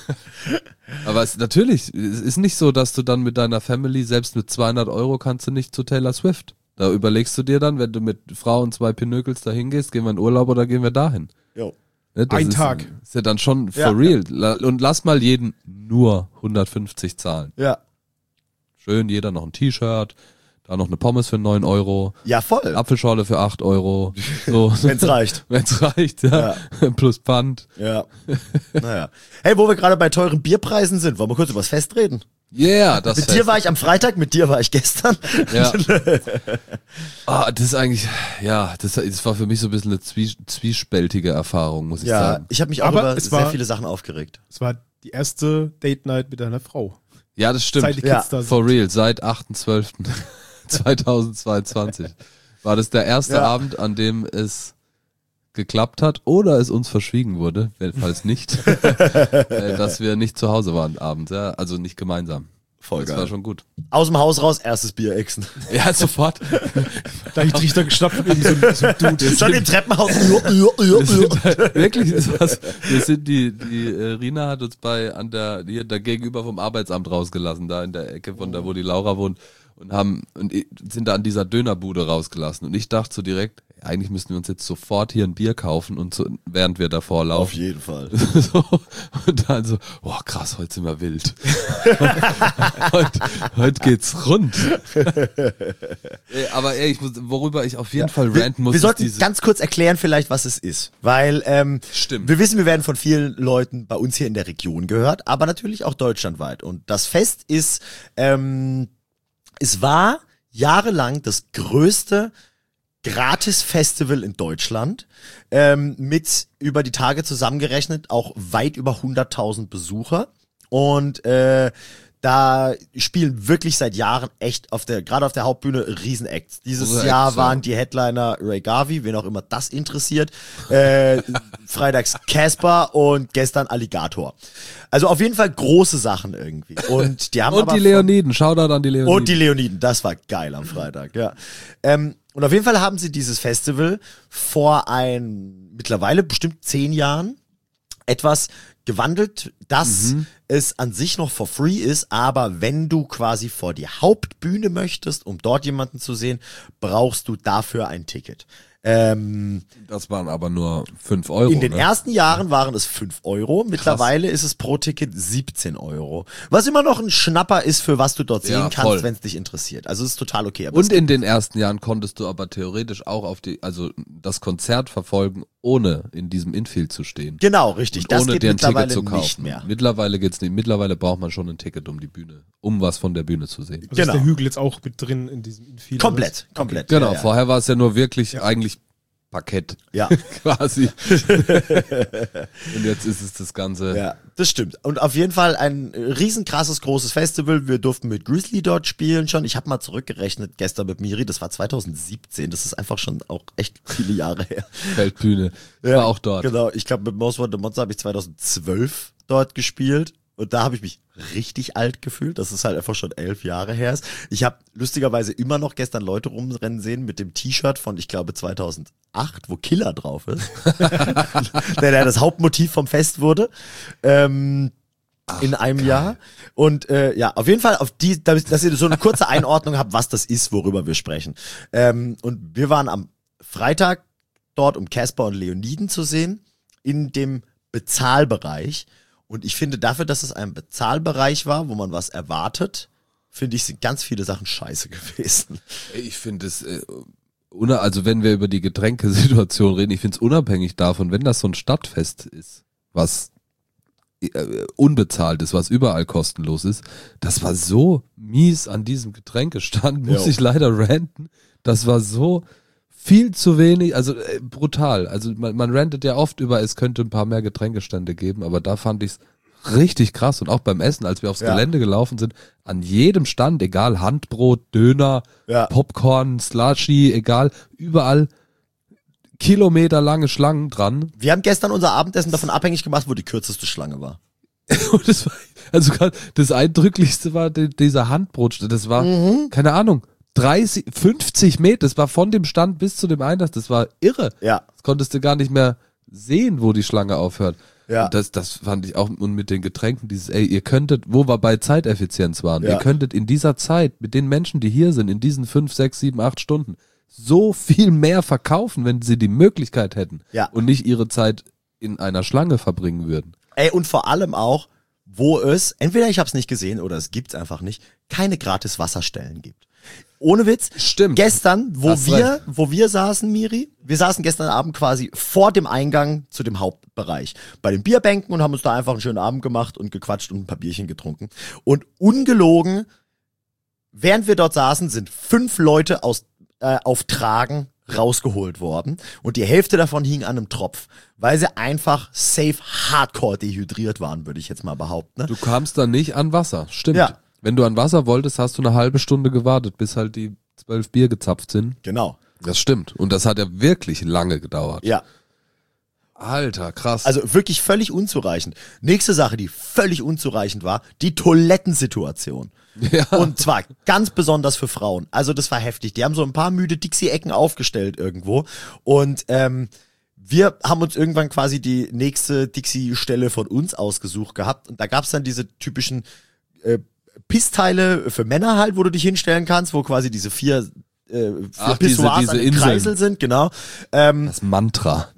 Aber es, natürlich, es ist nicht so, dass du dann mit deiner Family, selbst mit zweihundert Euro kannst du nicht zu Taylor Swift. Da überlegst du dir dann, wenn du mit Frau und zwei Pinökels dahin gehst, gehen wir in Urlaub oder gehen wir dahin? Jo. Ne, das Ein ist, Tag. Ist ja dann schon for Ja. real. La- Und lass mal jeden nur hundertfünfzig zahlen. Ja. Schön, jeder noch ein T-Shirt, da noch eine Pommes für neun Euro, Ja, voll. Apfelschorle für acht Euro. So. Wenn's reicht. Wenn's reicht, ja. Plus Pfand. Ja. Naja. Hey, wo wir gerade bei teuren Bierpreisen sind, wollen wir kurz über das Fest reden? Yeah, das Mit Fest. dir war ich am Freitag, mit dir war ich gestern. Ja. Ah, das ist eigentlich, ja, das, das war für mich so ein bisschen eine zwie, zwiespältige Erfahrung, muss ich Ja, sagen. ich habe mich auch Aber über es sehr war- viele Sachen aufgeregt. Es war die erste Date Night mit deiner Frau. Ja, das stimmt. Seit die Ja, Kids da sind. For real, seit achten zwölften zweitausendzweiundzwanzig war das der erste Ja. Abend, an dem es geklappt hat oder es uns verschwiegen wurde, wenn- falls nicht, äh, dass wir nicht zu Hause waren abends, ja, also nicht gemeinsam. Voll Das war geil. schon gut. Aus dem Haus raus, erstes Bier exen. Ja, sofort. Da hab ich Trichter geschnappt und irgendwie so, so ein Dude. Schon im Treppenhaus. Ja, ja, ja, Wir sind ja. halt, wirklich ist was. Wir sind die, die äh, Rina hat uns bei an der hier da gegenüber vom Arbeitsamt rausgelassen, da in der Ecke von da, wo die Laura wohnt. und haben und sind da an dieser Dönerbude rausgelassen. Und ich dachte so direkt, eigentlich müssten wir uns jetzt sofort hier ein Bier kaufen und so, während wir davor laufen. Auf jeden Fall. So, und dann so, oh krass, heute sind wir wild. heute, heute geht's rund. Ey, aber ey, ich muss, worüber ich auf jeden ja, Fall ranten muss. Wir sollten dieses ganz kurz erklären vielleicht, was es ist. Weil ähm, Stimmt. wir wissen, wir werden von vielen Leuten bei uns hier in der Region gehört, aber natürlich auch deutschlandweit. Und das Fest ist, ähm, es war jahrelang das größte Gratis-Festival in Deutschland, ähm, mit über die Tage zusammengerechnet auch weit über hunderttausend Besucher. Und äh, da spielen wirklich seit Jahren echt auf der, gerade auf der Hauptbühne Riesenacts. Dieses Oder Jahr Acts, ja. waren die Headliner Ray Garvey, wen auch immer das interessiert, äh, freitags Casper und gestern Alligator. Also auf jeden Fall große Sachen irgendwie. Und die haben Und aber die Leoniden, Shoutout an die Leoniden. und die Leoniden, das war geil am Freitag, ja. Ähm, und auf jeden Fall haben sie dieses Festival vor ein, mittlerweile bestimmt zehn Jahren etwas gewandelt, dass Mhm. es an sich noch for free ist, aber wenn du quasi vor die Hauptbühne möchtest, um dort jemanden zu sehen, brauchst du dafür ein Ticket. Ähm, Das waren aber nur fünf Euro. in den ne? ersten Jahren waren es fünf Euro, mittlerweile ist es pro Ticket siebzehn Euro. Was immer noch ein Schnapper ist, für was du dort sehen Ja, kannst, voll. wenn es dich interessiert. Also es ist total okay. Aber Und es in den ersten Jahren konntest du aber theoretisch auch auf die, also das Konzert verfolgen, ohne in diesem Infield zu stehen. genau, richtig. Und Das ohne geht dir ein Ticket mittlerweile zu kaufen. nicht mehr. Mittlerweile geht's nicht. Mittlerweile braucht man schon ein Ticket um die Bühne, um was von der Bühne zu sehen. Also Genau. ist der Hügel jetzt auch mit drin in diesem Infield? Komplett, komplett. Genau, ja, ja. vorher war es ja nur wirklich eigentlich Parkett Ja. quasi. Und jetzt ist es das Ganze. Ja, das stimmt. Und auf jeden Fall ein riesen krasses, großes Festival. Wir durften mit Grizzly dort spielen schon. Ich habe mal zurückgerechnet gestern mit Miri, das war zwanzig siebzehn. Das ist einfach schon auch echt viele Jahre her. Feldbühne. War auch dort. Genau, ich glaube mit Most Wanted Monster habe ich zweitausendzwölf dort gespielt. Und da habe ich mich richtig alt gefühlt, dass es halt einfach schon elf Jahre her ist. Ich habe lustigerweise immer noch gestern Leute rumrennen sehen mit dem T-Shirt von, ich glaube, zweitausendacht, wo Killer drauf ist. der, der das Hauptmotiv vom Fest wurde. Ähm, Ach, in einem geil. Jahr. Und äh, ja, auf jeden Fall, auf die, dass ihr so eine kurze Einordnung habt, was das ist, worüber wir sprechen. Ähm, und wir waren am Freitag dort, um Casper und Leoniden zu sehen, in dem Bezahlbereich. Und ich finde, dafür, dass es ein Bezahlbereich war, wo man was erwartet, finde ich, sind ganz viele Sachen scheiße gewesen. Ich finde es, äh, una- also wenn wir über die Getränkesituation reden, ich finde es unabhängig davon, wenn das so ein Stadtfest ist, was äh, unbezahlt ist, was überall kostenlos ist, das war so mies an diesem Getränkestand, muss Jo. ich leider ranten. Das war so viel zu wenig, also äh, brutal. Also man, man rantet ja oft über, es könnte ein paar mehr Getränkestände geben, aber da fand ich es richtig krass. Und auch beim Essen, als wir aufs Ja. Gelände gelaufen sind, an jedem Stand, egal Handbrot, Döner, Ja. Popcorn, Slushy, egal, überall kilometerlange Schlangen dran. Wir haben gestern unser Abendessen davon abhängig gemacht, wo die kürzeste Schlange war. Und das war, also grad das Eindrücklichste war die, dieser Handbrot, das war, Mhm. keine Ahnung, dreißig, fünfzig Meter, das war von dem Stand bis zu dem Einlass, das war irre. Ja. Das konntest du gar nicht mehr sehen, wo die Schlange aufhört. Ja. Und das, das fand ich auch, und mit den Getränken, dieses, ey, ihr könntet, wo wir bei Zeiteffizienz waren, Ja. ihr könntet in dieser Zeit mit den Menschen, die hier sind, in diesen fünf, sechs, sieben, acht Stunden, so viel mehr verkaufen, wenn sie die Möglichkeit hätten Ja. und nicht ihre Zeit in einer Schlange verbringen würden. Ey, und vor allem auch, wo es, entweder ich habe es nicht gesehen oder es gibt's einfach nicht, keine gratis Wasserstellen gibt. Ohne Witz. Stimmt. Gestern, wo Hast wir, recht. wo wir saßen, Miri, wir saßen gestern Abend quasi vor dem Eingang zu dem Hauptbereich bei den Bierbänken und haben uns da einfach einen schönen Abend gemacht und gequatscht und ein paar Bierchen getrunken. Und ungelogen, während wir dort saßen, sind fünf Leute aus, äh, auf Tragen rausgeholt worden und die Hälfte davon hing an einem Tropf, weil sie einfach safe hardcore dehydriert waren, würde ich jetzt mal behaupten. Ne? Du kamst dann nicht an Wasser, stimmt. Ja. Wenn du an Wasser wolltest, hast du eine halbe Stunde gewartet, bis halt die zwölf Bier gezapft sind. Genau. Das stimmt. Und das hat ja wirklich lange gedauert. Ja. Alter, krass. Also wirklich völlig unzureichend. Nächste Sache, die völlig unzureichend war, die Toilettensituation. ja. Und zwar ganz besonders für Frauen. Also das war heftig. Die haben so ein paar müde Dixie-Ecken aufgestellt irgendwo. Und ähm, wir haben uns irgendwann quasi die nächste Dixie-Stelle von uns ausgesucht gehabt. Und da gab's dann diese typischen äh, Pissteile für Männer halt, wo du dich hinstellen kannst, wo quasi diese vier, äh, vier Ach, diese- Pissoirs diese an den Inseln. Kreisel sind, genau. Ähm, Das Mantra.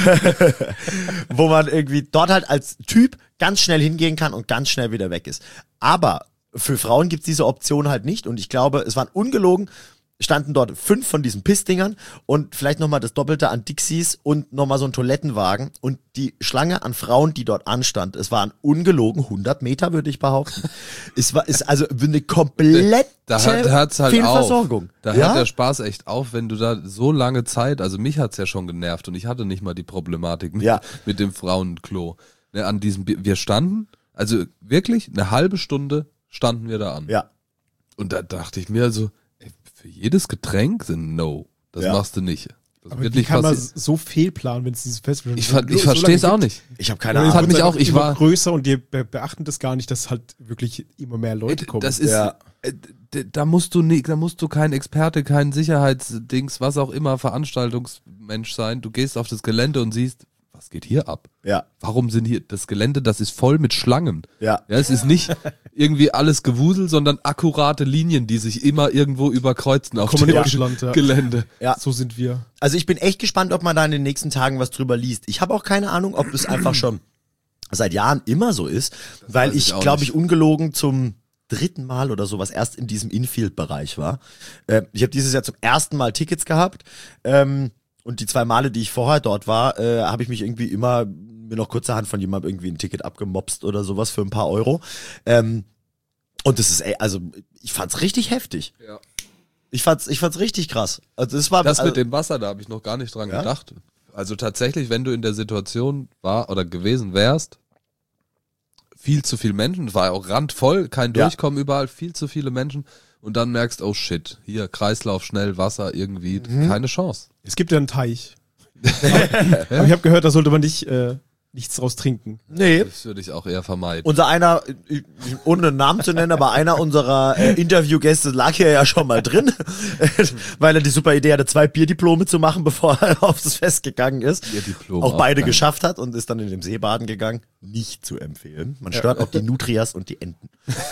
wo man irgendwie dort halt als Typ ganz schnell hingehen kann und ganz schnell wieder weg ist. Aber für Frauen gibt's diese Option halt nicht und ich glaube, es waren ungelogen, standen dort fünf von diesen Pissdingern und vielleicht nochmal das Doppelte an Dixies und nochmal so ein Toilettenwagen und die Schlange an Frauen, die dort anstand, es waren ungelogen hundert Meter, würde ich behaupten. Es war, ist also eine komplette Da hört, hört's halt Fehlversorgung. auf. Da ja? hört der Spaß echt auf, wenn du da so lange Zeit, also mich hat's ja schon genervt und ich hatte nicht mal die Problematik mit, Ja. mit dem Frauenklo. Ne, an diesem, Bi- wir standen, also wirklich eine halbe Stunde standen wir da an. Ja. Und da dachte ich mir also, ey, für jedes Getränk sind No. Das Ja. machst du nicht. Das Aber wird wie nicht kann man passieren. so fehlplanen, wenn es dieses Festival Ich, schon ver ich so verstehe es lange auch gibt? nicht. Ich habe keine Oder es hat Ahnung. mich wird auch- einfach ich immer war- größer und die be beachten das gar nicht, dass halt wirklich immer mehr Leute kommen. Das ist, Ja. äh, d- da musst du nie, da musst du kein Experte, kein Sicherheitsdings, was auch immer, Veranstaltungsmensch sein. Du gehst auf das Gelände und siehst, was geht hier ab? Ja, Warum sind hier, das Gelände, das ist voll mit Schlangen. ja. Ja, es ist nicht irgendwie alles Gewusel, sondern akkurate Linien, die sich immer irgendwo überkreuzen auf Kommen dem in Deutschland, ja. Gelände. Ja. So sind wir. Also ich bin echt gespannt, ob man da in den nächsten Tagen was drüber liest. Ich habe auch keine Ahnung, ob es einfach schon seit Jahren immer so ist, weil weiß ich ich, auch glaube nicht. ich, ungelogen zum dritten Mal oder sowas erst in diesem Infield-Bereich war. Äh, ich habe dieses Jahr zum ersten Mal Tickets gehabt ähm, und die zwei Male, die ich vorher dort war, äh, habe ich mich irgendwie immer mir noch kurzerhand von jemandem irgendwie ein Ticket abgemopst oder sowas für ein paar Euro. Ähm, und das ist, ey, also ich fand's richtig heftig. Ja. Ich fand's, ich fand's richtig krass. Also das war Das also, mit dem Wasser, da habe ich noch gar nicht dran Ja? gedacht. Also tatsächlich, wenn du in der Situation war oder gewesen wärst, viel zu viele Menschen, es war ja auch randvoll, kein Ja. Durchkommen überall, viel zu viele Menschen und dann merkst, oh shit, hier Kreislauf, schnell Wasser, irgendwie, Mhm. keine Chance. Es gibt ja einen Teich. Aber ich habe gehört, da sollte man nicht äh, nichts draus trinken. nee. Das würde ich auch eher vermeiden. Unser einer, äh, ohne einen Namen zu nennen, aber einer unserer äh, Interviewgäste lag hier ja schon mal drin, weil er die super Idee hatte, zwei Bierdiplome zu machen, bevor er auf das Fest gegangen ist. Bierdiplom Auch beide geil. geschafft hat und ist dann in dem See baden gegangen. Nicht zu empfehlen. Man stört auch die Nutrias und die Enten.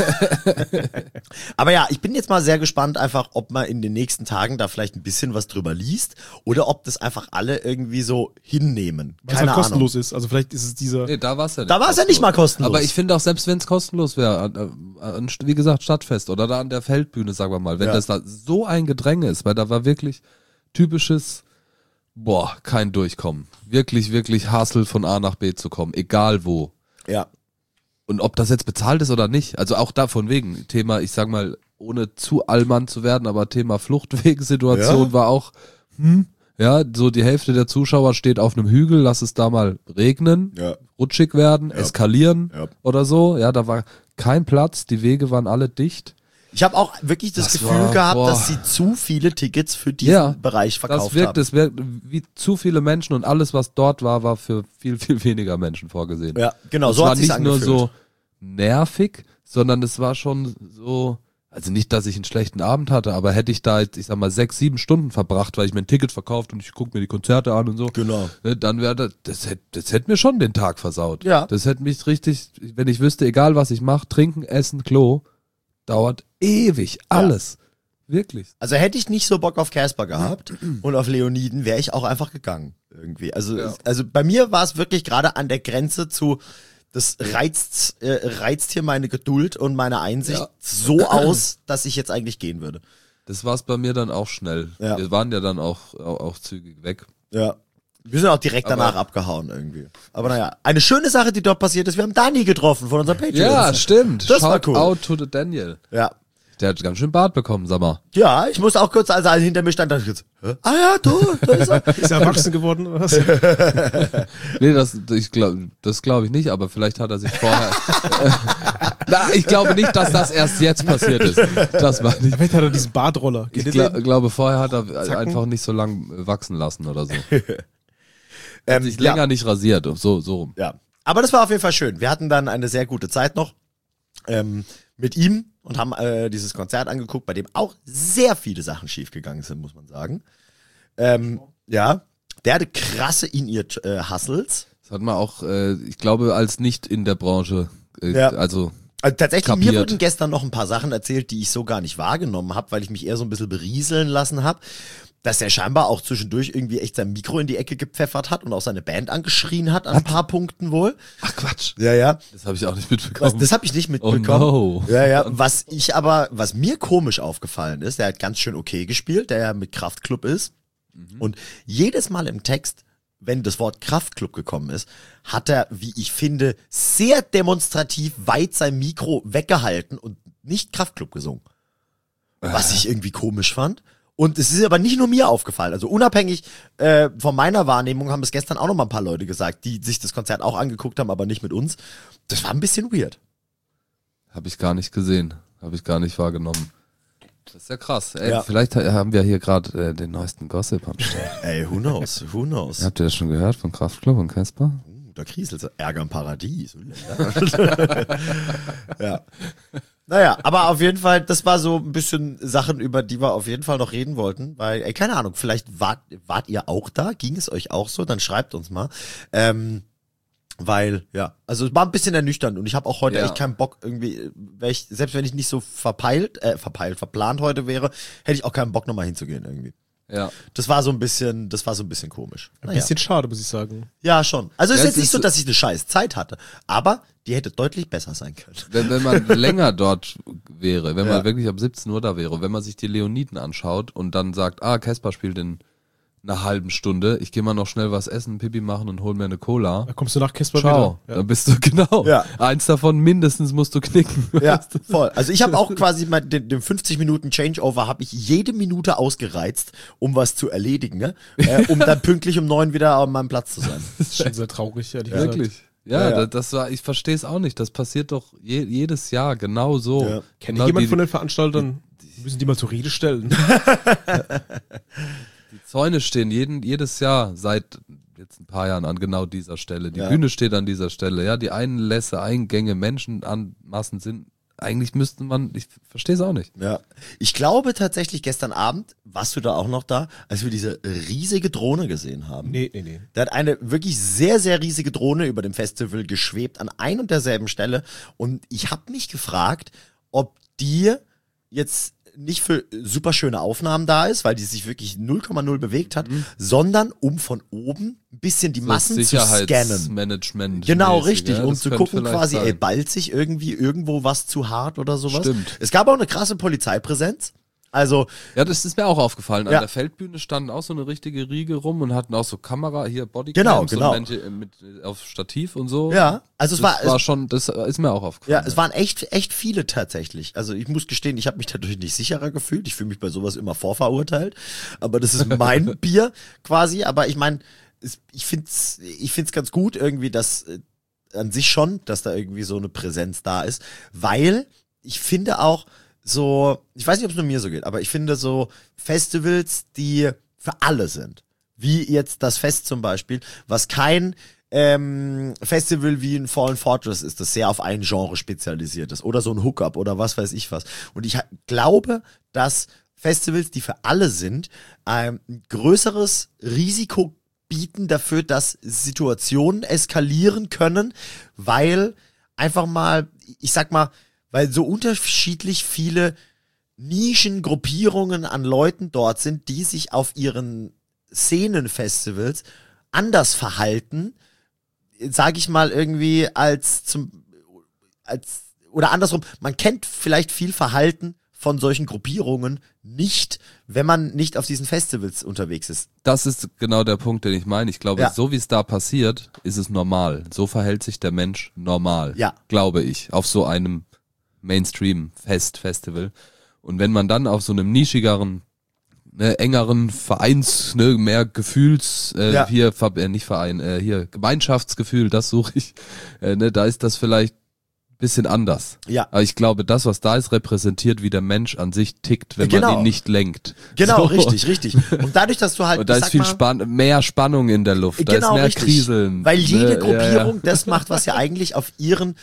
Aber ja, ich bin jetzt mal sehr gespannt einfach, ob man in den nächsten Tagen da vielleicht ein bisschen was drüber liest oder ob das einfach alle irgendwie so hinnehmen. Weil es Keine halt Ahnung. kostenlos ist. Also vielleicht ist es dieser. Nee, da war es ja nicht. Da war's ja nicht mal kostenlos. Aber ich finde auch, selbst wenn es kostenlos wäre, wie gesagt, Stadtfest oder da an der Feldbühne, sagen wir mal, wenn Ja. das da so ein Gedränge ist, weil da war wirklich typisches, boah, kein Durchkommen. Wirklich, wirklich Hassel von A nach B zu kommen, egal wo. Ja. Und ob das jetzt bezahlt ist oder nicht, also auch davon wegen, Thema, ich sag mal, ohne zu allmann zu werden, aber Thema Fluchtwegsituation Ja. war auch, hm, ja, so die Hälfte der Zuschauer steht auf einem Hügel, lass es da mal regnen, Ja. rutschig werden, eskalieren Ja. oder so, ja, da war kein Platz, die Wege waren alle dicht. Ich habe auch wirklich das, Das Gefühl war- gehabt, boah. dass sie zu viele Tickets für diesen Ja, Bereich verkauft Das wirkt, haben. das wirkt wie zu viele Menschen und alles, was dort war, war für viel, viel weniger Menschen vorgesehen. Ja, genau, Und so es hat war sich's nicht nur angefühlt. so nervig, sondern es war schon so, also nicht, dass ich einen schlechten Abend hatte, aber hätte ich da jetzt, ich sag mal, sechs, sieben Stunden verbracht, weil ich mir ein Ticket verkauft und ich gucke mir die Konzerte an und so, Genau. ne, dann wäre das, das hätte, das hätte mir schon den Tag versaut. Ja. Das hätte mich richtig, wenn ich wüsste, egal was ich mache, trinken, essen, Klo, dauert ewig, alles. Wirklich. Also hätte ich nicht so Bock auf Casper gehabt und auf Leoniden, wäre ich auch einfach gegangen irgendwie. Also Ja. also bei mir war es wirklich gerade an der Grenze zu, das reizt, äh, reizt hier meine Geduld und meine Einsicht Ja. so aus, dass ich jetzt eigentlich gehen würde. Das war's bei mir dann auch schnell. Ja. Wir waren ja dann auch, auch, auch zügig weg. Ja. Wir sind auch direkt Aber- danach abgehauen irgendwie. Aber naja, eine schöne Sache, die dort passiert ist, wir haben Dani getroffen von unserem Patreon. Ja, stimmt. Das war Shout cool. out to the Daniel. Ja. Der hat ganz schön Bart bekommen, sag mal. Ja, ich musste auch kurz, als er hinter mir stand, dachte ich jetzt, hä? Ah ja, du, da ist er. Ist er erwachsen geworden oder was? Nee, das, ich glaub, das glaube ich nicht, aber vielleicht hat er sich vorher. Na, ich glaube nicht, dass das erst jetzt passiert ist. Das war nicht. Vielleicht hat er diesen Bartroller. Ich Kennt ihr gla den? glaube, vorher hat er Zacken. einfach nicht so lang äh, wachsen lassen oder so. Ähm, Sich ja. länger nicht rasiert, so, so rum. Ja, aber das war auf jeden Fall schön. Wir hatten dann eine sehr gute Zeit noch ähm, mit ihm und haben äh, dieses Konzert angeguckt, bei dem auch sehr viele Sachen schiefgegangen sind, muss man sagen. Ähm, ja, der hatte krasse In-Ear-Hustles. Das hat man auch, äh, ich glaube, als nicht in der Branche, äh, Ja. also Also tatsächlich, kapiert. mir wurden gestern noch ein paar Sachen erzählt, die ich so gar nicht wahrgenommen habe, weil ich mich eher so ein bisschen berieseln lassen habe, dass er scheinbar auch zwischendurch irgendwie echt sein Mikro in die Ecke gepfeffert hat und auch seine Band angeschrien hat an ein paar Punkten wohl. Ach Quatsch. Ja, ja. Das habe ich auch nicht mitbekommen. Was, das habe ich nicht mitbekommen. Oh no. Ja, ja. Was ich aber, was mir komisch aufgefallen ist, der hat ganz schön okay gespielt, der ja mit Kraftklub ist. Mhm. Und jedes Mal im Text, wenn das Wort Kraftklub gekommen ist, hat er, wie ich finde, sehr demonstrativ weit sein Mikro weggehalten und nicht Kraftklub gesungen. Was ich irgendwie komisch fand. Und es ist aber nicht nur mir aufgefallen. Also unabhängig äh, von meiner Wahrnehmung haben es gestern auch noch mal ein paar Leute gesagt, die sich das Konzert auch angeguckt haben, aber nicht mit uns. Das war ein bisschen weird. Habe ich gar nicht gesehen. Habe ich gar nicht wahrgenommen. Das ist ja krass. Ey, Ja. Vielleicht haben wir hier gerade äh, den neuesten Gossip am Start. Ey, who knows, who knows. Habt ihr das schon gehört von Kraftklub und Casper? Uh, da kriselt Ärger im Paradies. Ja. Naja, aber auf jeden Fall, das war so ein bisschen Sachen, über die wir auf jeden Fall noch reden wollten, weil, ey, keine Ahnung, vielleicht wart, wart ihr auch da, ging es euch auch so, dann schreibt uns mal. Ähm, weil, ja, also es war ein bisschen ernüchternd und ich habe auch heute Ja. echt keinen Bock irgendwie, wär ich, selbst wenn ich nicht so verpeilt, äh, verpeilt, verplant heute wäre, hätte ich auch keinen Bock nochmal hinzugehen irgendwie. Ja. Das war so ein bisschen, das war so ein bisschen komisch. Ein Naja. bisschen schade, muss ich sagen. Ja, schon. Also es Ja, ist es jetzt nicht ist so, so- dass ich eine scheiß Zeit hatte, aber die hätte deutlich besser sein können. Wenn, wenn man länger dort wäre, wenn Ja. man wirklich ab siebzehn Uhr da wäre, wenn man sich die Leoniden anschaut und dann sagt, ah, Casper spielt in einer halben Stunde, ich gehe mal noch schnell was essen, Pipi machen und hol mir eine Cola. Da kommst du nach Casper Ciao, wieder. dann bist du, genau, Ja. eins davon mindestens musst du knicken. Ja, weißt du? voll. Also ich habe auch quasi mal den, den fünfzig Minuten Changeover habe ich jede Minute ausgereizt, um was zu erledigen, ne? äh, um dann pünktlich um neun wieder an meinem Platz zu sein. Das ist schon sehr traurig, ehrlich gesagt. Wirklich. Ja, Ja, ja. Das, das war, ich verstehe es auch nicht. Das passiert doch je, jedes Jahr genau so. Ja. Kennt Genau jemand die, von den Veranstaltern? Müssen die mal zur Rede stellen? die Zäune stehen jeden, jedes Jahr seit jetzt ein paar Jahren an genau dieser Stelle. Die Ja. Bühne steht an dieser Stelle. Ja, die Einlässe, Eingänge, Menschenmassen sind. Eigentlich müsste man, ich verstehe es auch nicht. Ja. Ich glaube tatsächlich gestern Abend, warst du da auch noch da, als wir diese riesige Drohne gesehen haben. Nee, nee, nee. Da hat eine wirklich sehr, sehr riesige Drohne über dem Festival geschwebt an ein und derselben Stelle. Und ich habe mich gefragt, ob die jetzt nicht für super schöne Aufnahmen da ist, weil die sich wirklich null Komma null bewegt hat, sondern um von oben ein bisschen die So Massen zu scannen. Sicherheitsmanagement. Genau, mäßig, richtig, ja, um das zu könnte gucken vielleicht quasi, sein. ey, ballt sich irgendwie irgendwo was zu hart oder sowas. Stimmt. Es gab auch eine krasse Polizeipräsenz. Also, Ja, das ist mir auch aufgefallen. An Ja. der Feldbühne standen auch so eine richtige Riege rum und hatten auch so Kamera, hier Bodycams Genau, genau. und Menschen mit, auf Stativ und so. ja, also es das war, war es, schon, das ist mir auch aufgefallen. ja, es waren echt, echt viele tatsächlich. Also ich muss gestehen, ich habe mich dadurch nicht sicherer gefühlt. Ich fühle mich bei sowas immer vorverurteilt. Aber das ist mein Bier quasi. Aber ich meine, ich find's, ich find's ganz gut irgendwie, dass äh, an sich schon, dass da irgendwie so eine Präsenz da ist, weil ich finde auch so, ich weiß nicht, ob es nur mir so geht, aber ich finde so Festivals, die für alle sind, wie jetzt das Fest zum Beispiel, was kein ähm, Festival wie ein Fallen Fortress ist, das sehr auf ein Genre spezialisiert ist, oder so ein Hookup oder was weiß ich was. Und ich ha- glaube, dass Festivals, die für alle sind, ähm, ein größeres Risiko bieten dafür, dass Situationen eskalieren können, weil einfach mal, ich sag mal, weil so unterschiedlich viele Nischengruppierungen an Leuten dort sind, die sich auf ihren Szenenfestivals anders verhalten, sage ich mal irgendwie als zum als oder andersrum, man kennt vielleicht viel Verhalten von solchen Gruppierungen nicht, wenn man nicht auf diesen Festivals unterwegs ist. Das ist genau der Punkt, den ich meine. Ich glaube, Ja. so wie es da passiert, ist es normal. So verhält sich der Mensch normal. Ja. Glaube ich. Auf so einem Mainstream-Fest, Festival. Und wenn man dann auf so einem nischigeren, ne, engeren Vereins, ne, mehr Gefühls, äh, Ja. hier, Ver- äh, nicht Verein, äh, hier, Gemeinschaftsgefühl, das suche ich, äh, ne, da ist das vielleicht ein bisschen anders. Ja. Aber ich glaube, das, was da ist, repräsentiert, wie der Mensch an sich tickt, wenn Genau. man ihn nicht lenkt. Genau, So. richtig, richtig. Und dadurch, dass du halt, Und da ich ist sag viel mal, Spann mehr Spannung in der Luft, da genau, ist mehr richtig. Kriseln. Weil jede Ne, Gruppierung ja, ja. das macht, was sie eigentlich auf ihren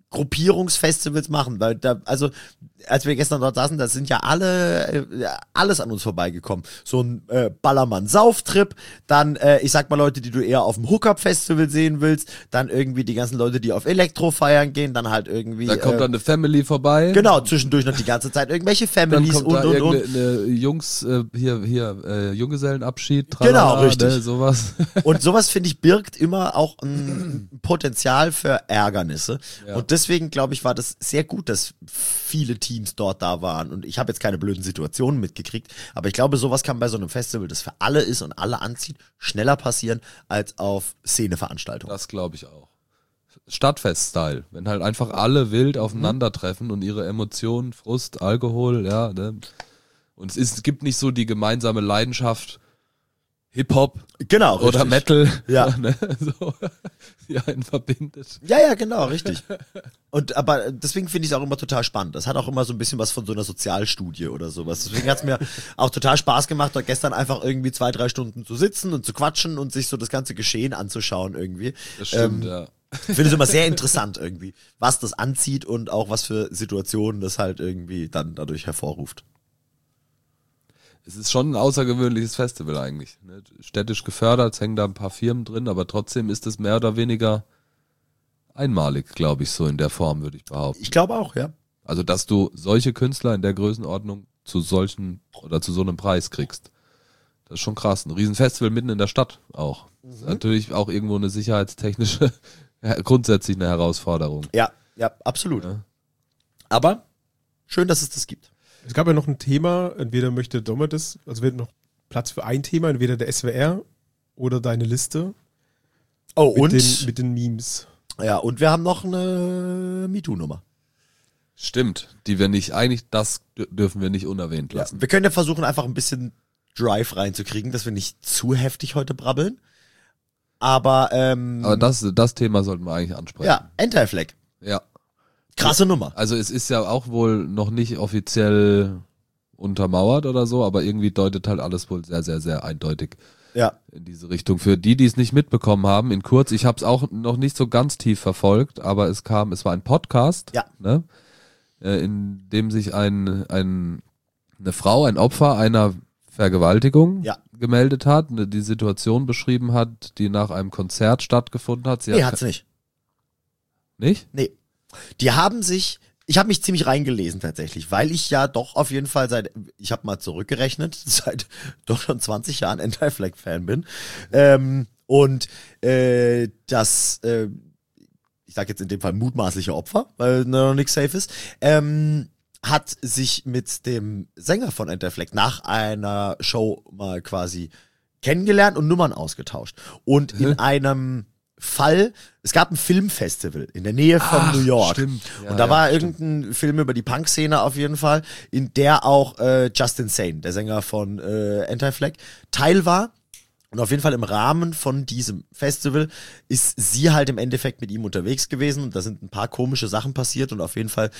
Gruppierungsfestivals machen, weil da, also als wir gestern dort saßen, da sind ja alle, äh, alles an uns vorbeigekommen. So ein äh, Ballermann-Sauftrip, dann, äh, ich sag mal Leute, die du eher auf dem Hookup-Festival sehen willst, dann irgendwie die ganzen Leute, die auf Elektro feiern gehen, dann halt irgendwie. Da kommt äh, dann eine Family vorbei. Genau, zwischendurch noch die ganze Zeit irgendwelche Dann Families kommt und da und und. irgendeine Jungs, äh, hier, hier, äh, Junggesellenabschied, Genau, tralala, richtig. Ne, sowas. Und sowas, finde ich, birgt immer auch ein Potenzial für Ärgernisse. Ja. Und deswegen, glaube ich, war das sehr gut, dass viele Teams dort da waren. Und ich habe jetzt keine blöden Situationen mitgekriegt, aber ich glaube, sowas kann bei so einem Festival, das für alle ist und alle anzieht, schneller passieren als auf Szeneveranstaltungen. Das glaube ich auch. Stadtfest-Style, wenn halt einfach alle wild aufeinandertreffen und ihre Emotionen, Frust, Alkohol, ja, ne? Und es, ist, es gibt nicht so die gemeinsame Leidenschaft Hip-Hop Genau, richtig. oder Metal, Ja. ne? So, die einen verbindet. Ja, ja, genau, richtig. Und aber deswegen finde ich es auch immer total spannend. Das hat auch immer so ein bisschen was von so einer Sozialstudie oder sowas. Deswegen hat es mir auch total Spaß gemacht, dort gestern einfach irgendwie zwei, drei Stunden zu sitzen und zu quatschen und sich so das ganze Geschehen anzuschauen irgendwie. Das stimmt, Ähm, ja. Ich finde es immer sehr interessant irgendwie, was das anzieht und auch was für Situationen das halt irgendwie dann dadurch hervorruft. Es ist schon ein außergewöhnliches Festival eigentlich. Ne? Städtisch gefördert, es hängen da ein paar Firmen drin, aber trotzdem ist es mehr oder weniger einmalig, glaube ich, so in der Form, würde ich behaupten. Ich glaube auch, ja. Also, dass du solche Künstler in der Größenordnung zu solchen oder zu so einem Preis kriegst. Das ist schon krass. Ein Riesenfestival mitten in der Stadt auch. Das ist natürlich auch irgendwo eine sicherheitstechnische, grundsätzlich eine Herausforderung. Ja, ja, absolut. Ja. Aber schön, dass es das gibt. Es gab ja noch ein Thema, entweder möchte Domme das, also wird noch Platz für ein Thema, entweder der S W R oder deine Liste. Oh, Mit und? den, mit den Memes. Ja, und wir haben noch eine MeToo-Nummer. Stimmt, die wir nicht, eigentlich das dür- dürfen wir nicht unerwähnt Ja, lassen. wir können ja versuchen, einfach ein bisschen Drive reinzukriegen, dass wir nicht zu heftig heute brabbeln. Aber, ähm, Aber das, das Thema sollten wir eigentlich ansprechen. ja, Anti-Flag. Ja. Krasse Nummer. Also es ist ja auch wohl noch nicht offiziell untermauert oder so, aber irgendwie deutet halt alles wohl sehr, sehr, sehr eindeutig Ja. in diese Richtung. Für die, die es nicht mitbekommen haben, in kurz, ich habe es auch noch nicht so ganz tief verfolgt, aber es kam, es war ein Podcast, Ja. ne, äh, in dem sich ein, ein eine Frau, ein Opfer einer Vergewaltigung Ja. gemeldet hat, ne, die Situation beschrieben hat, die nach einem Konzert stattgefunden hat. Sie Nee, hat hat's nicht. nicht? Nee. Die haben sich, ich habe mich ziemlich reingelesen tatsächlich, weil ich ja doch auf jeden Fall seit, ich habe mal zurückgerechnet, seit doch schon zwanzig Jahren Anti-Flag-Fan bin. Ähm, und äh, das, äh, ich sage jetzt in dem Fall mutmaßliche Opfer, weil noch nichts safe ist, ähm, hat sich mit dem Sänger von Anti-Flag nach einer Show mal quasi kennengelernt und Nummern ausgetauscht. Und in einem Fall, es gab ein Filmfestival in der Nähe von Ach, New York. stimmt. Ja, und da ja, war stimmt. irgendein Film über die Punk-Szene auf jeden Fall, in der auch äh, Justin Sane, der Sänger von äh, Anti-Flag, Teil war. Und auf jeden Fall im Rahmen von diesem Festival ist sie halt im Endeffekt mit ihm unterwegs gewesen und da sind ein paar komische Sachen passiert und auf jeden Fall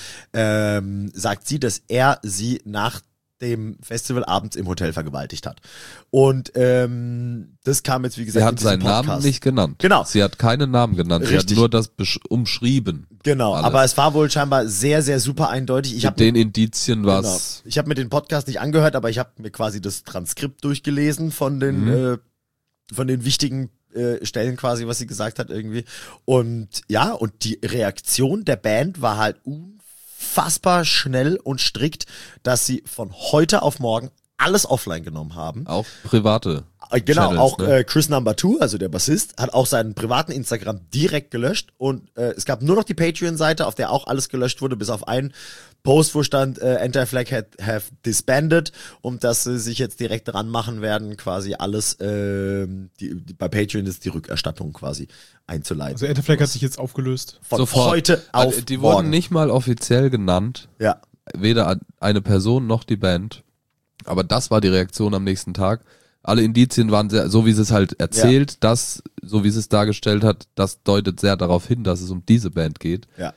ähm, sagt sie, dass er sie nach dem Festival abends im Hotel vergewaltigt hat. Und ähm, das kam jetzt, wie gesagt, Sie in hat diesem seinen Podcast. Namen nicht genannt. Genau. Sie hat keinen Namen genannt. Sie Richtig. hat nur das besch- umschrieben. Genau, Alles. aber es war wohl scheinbar sehr, sehr super eindeutig. Ich Mit habe den Indizien genau, was. ich habe mir den Podcast nicht angehört, aber ich habe mir quasi das Transkript durchgelesen von den Mhm. äh, von den wichtigen äh, Stellen quasi, was sie gesagt hat irgendwie. Und ja, und die Reaktion der Band war halt unfassbar schnell und strikt, dass sie von heute auf morgen alles offline genommen haben. Auch private. Äh, Genau, Channels, auch ne? äh, Chris Number Two, also der Bassist, hat auch seinen privaten Instagram direkt gelöscht und äh, es gab nur noch die Patreon-Seite, auf der auch alles gelöscht wurde, bis auf einen Post, wo stand äh, Anti-Flag had, have disbanded und dass sie sich jetzt direkt dran machen werden, quasi alles ähm, die, die, bei Patreon ist die Rückerstattung quasi einzuleiten. Also Anti-Flag hat sich jetzt aufgelöst. Von Sofort. heute auf Also, die morgen. wurden nicht mal offiziell genannt. Ja, Weder eine Person noch die Band. Aber das war die Reaktion am nächsten Tag. Alle Indizien waren sehr, so wie sie es halt erzählt, das, so wie sie es dargestellt hat, das deutet sehr darauf hin, dass es um diese Band geht. ja.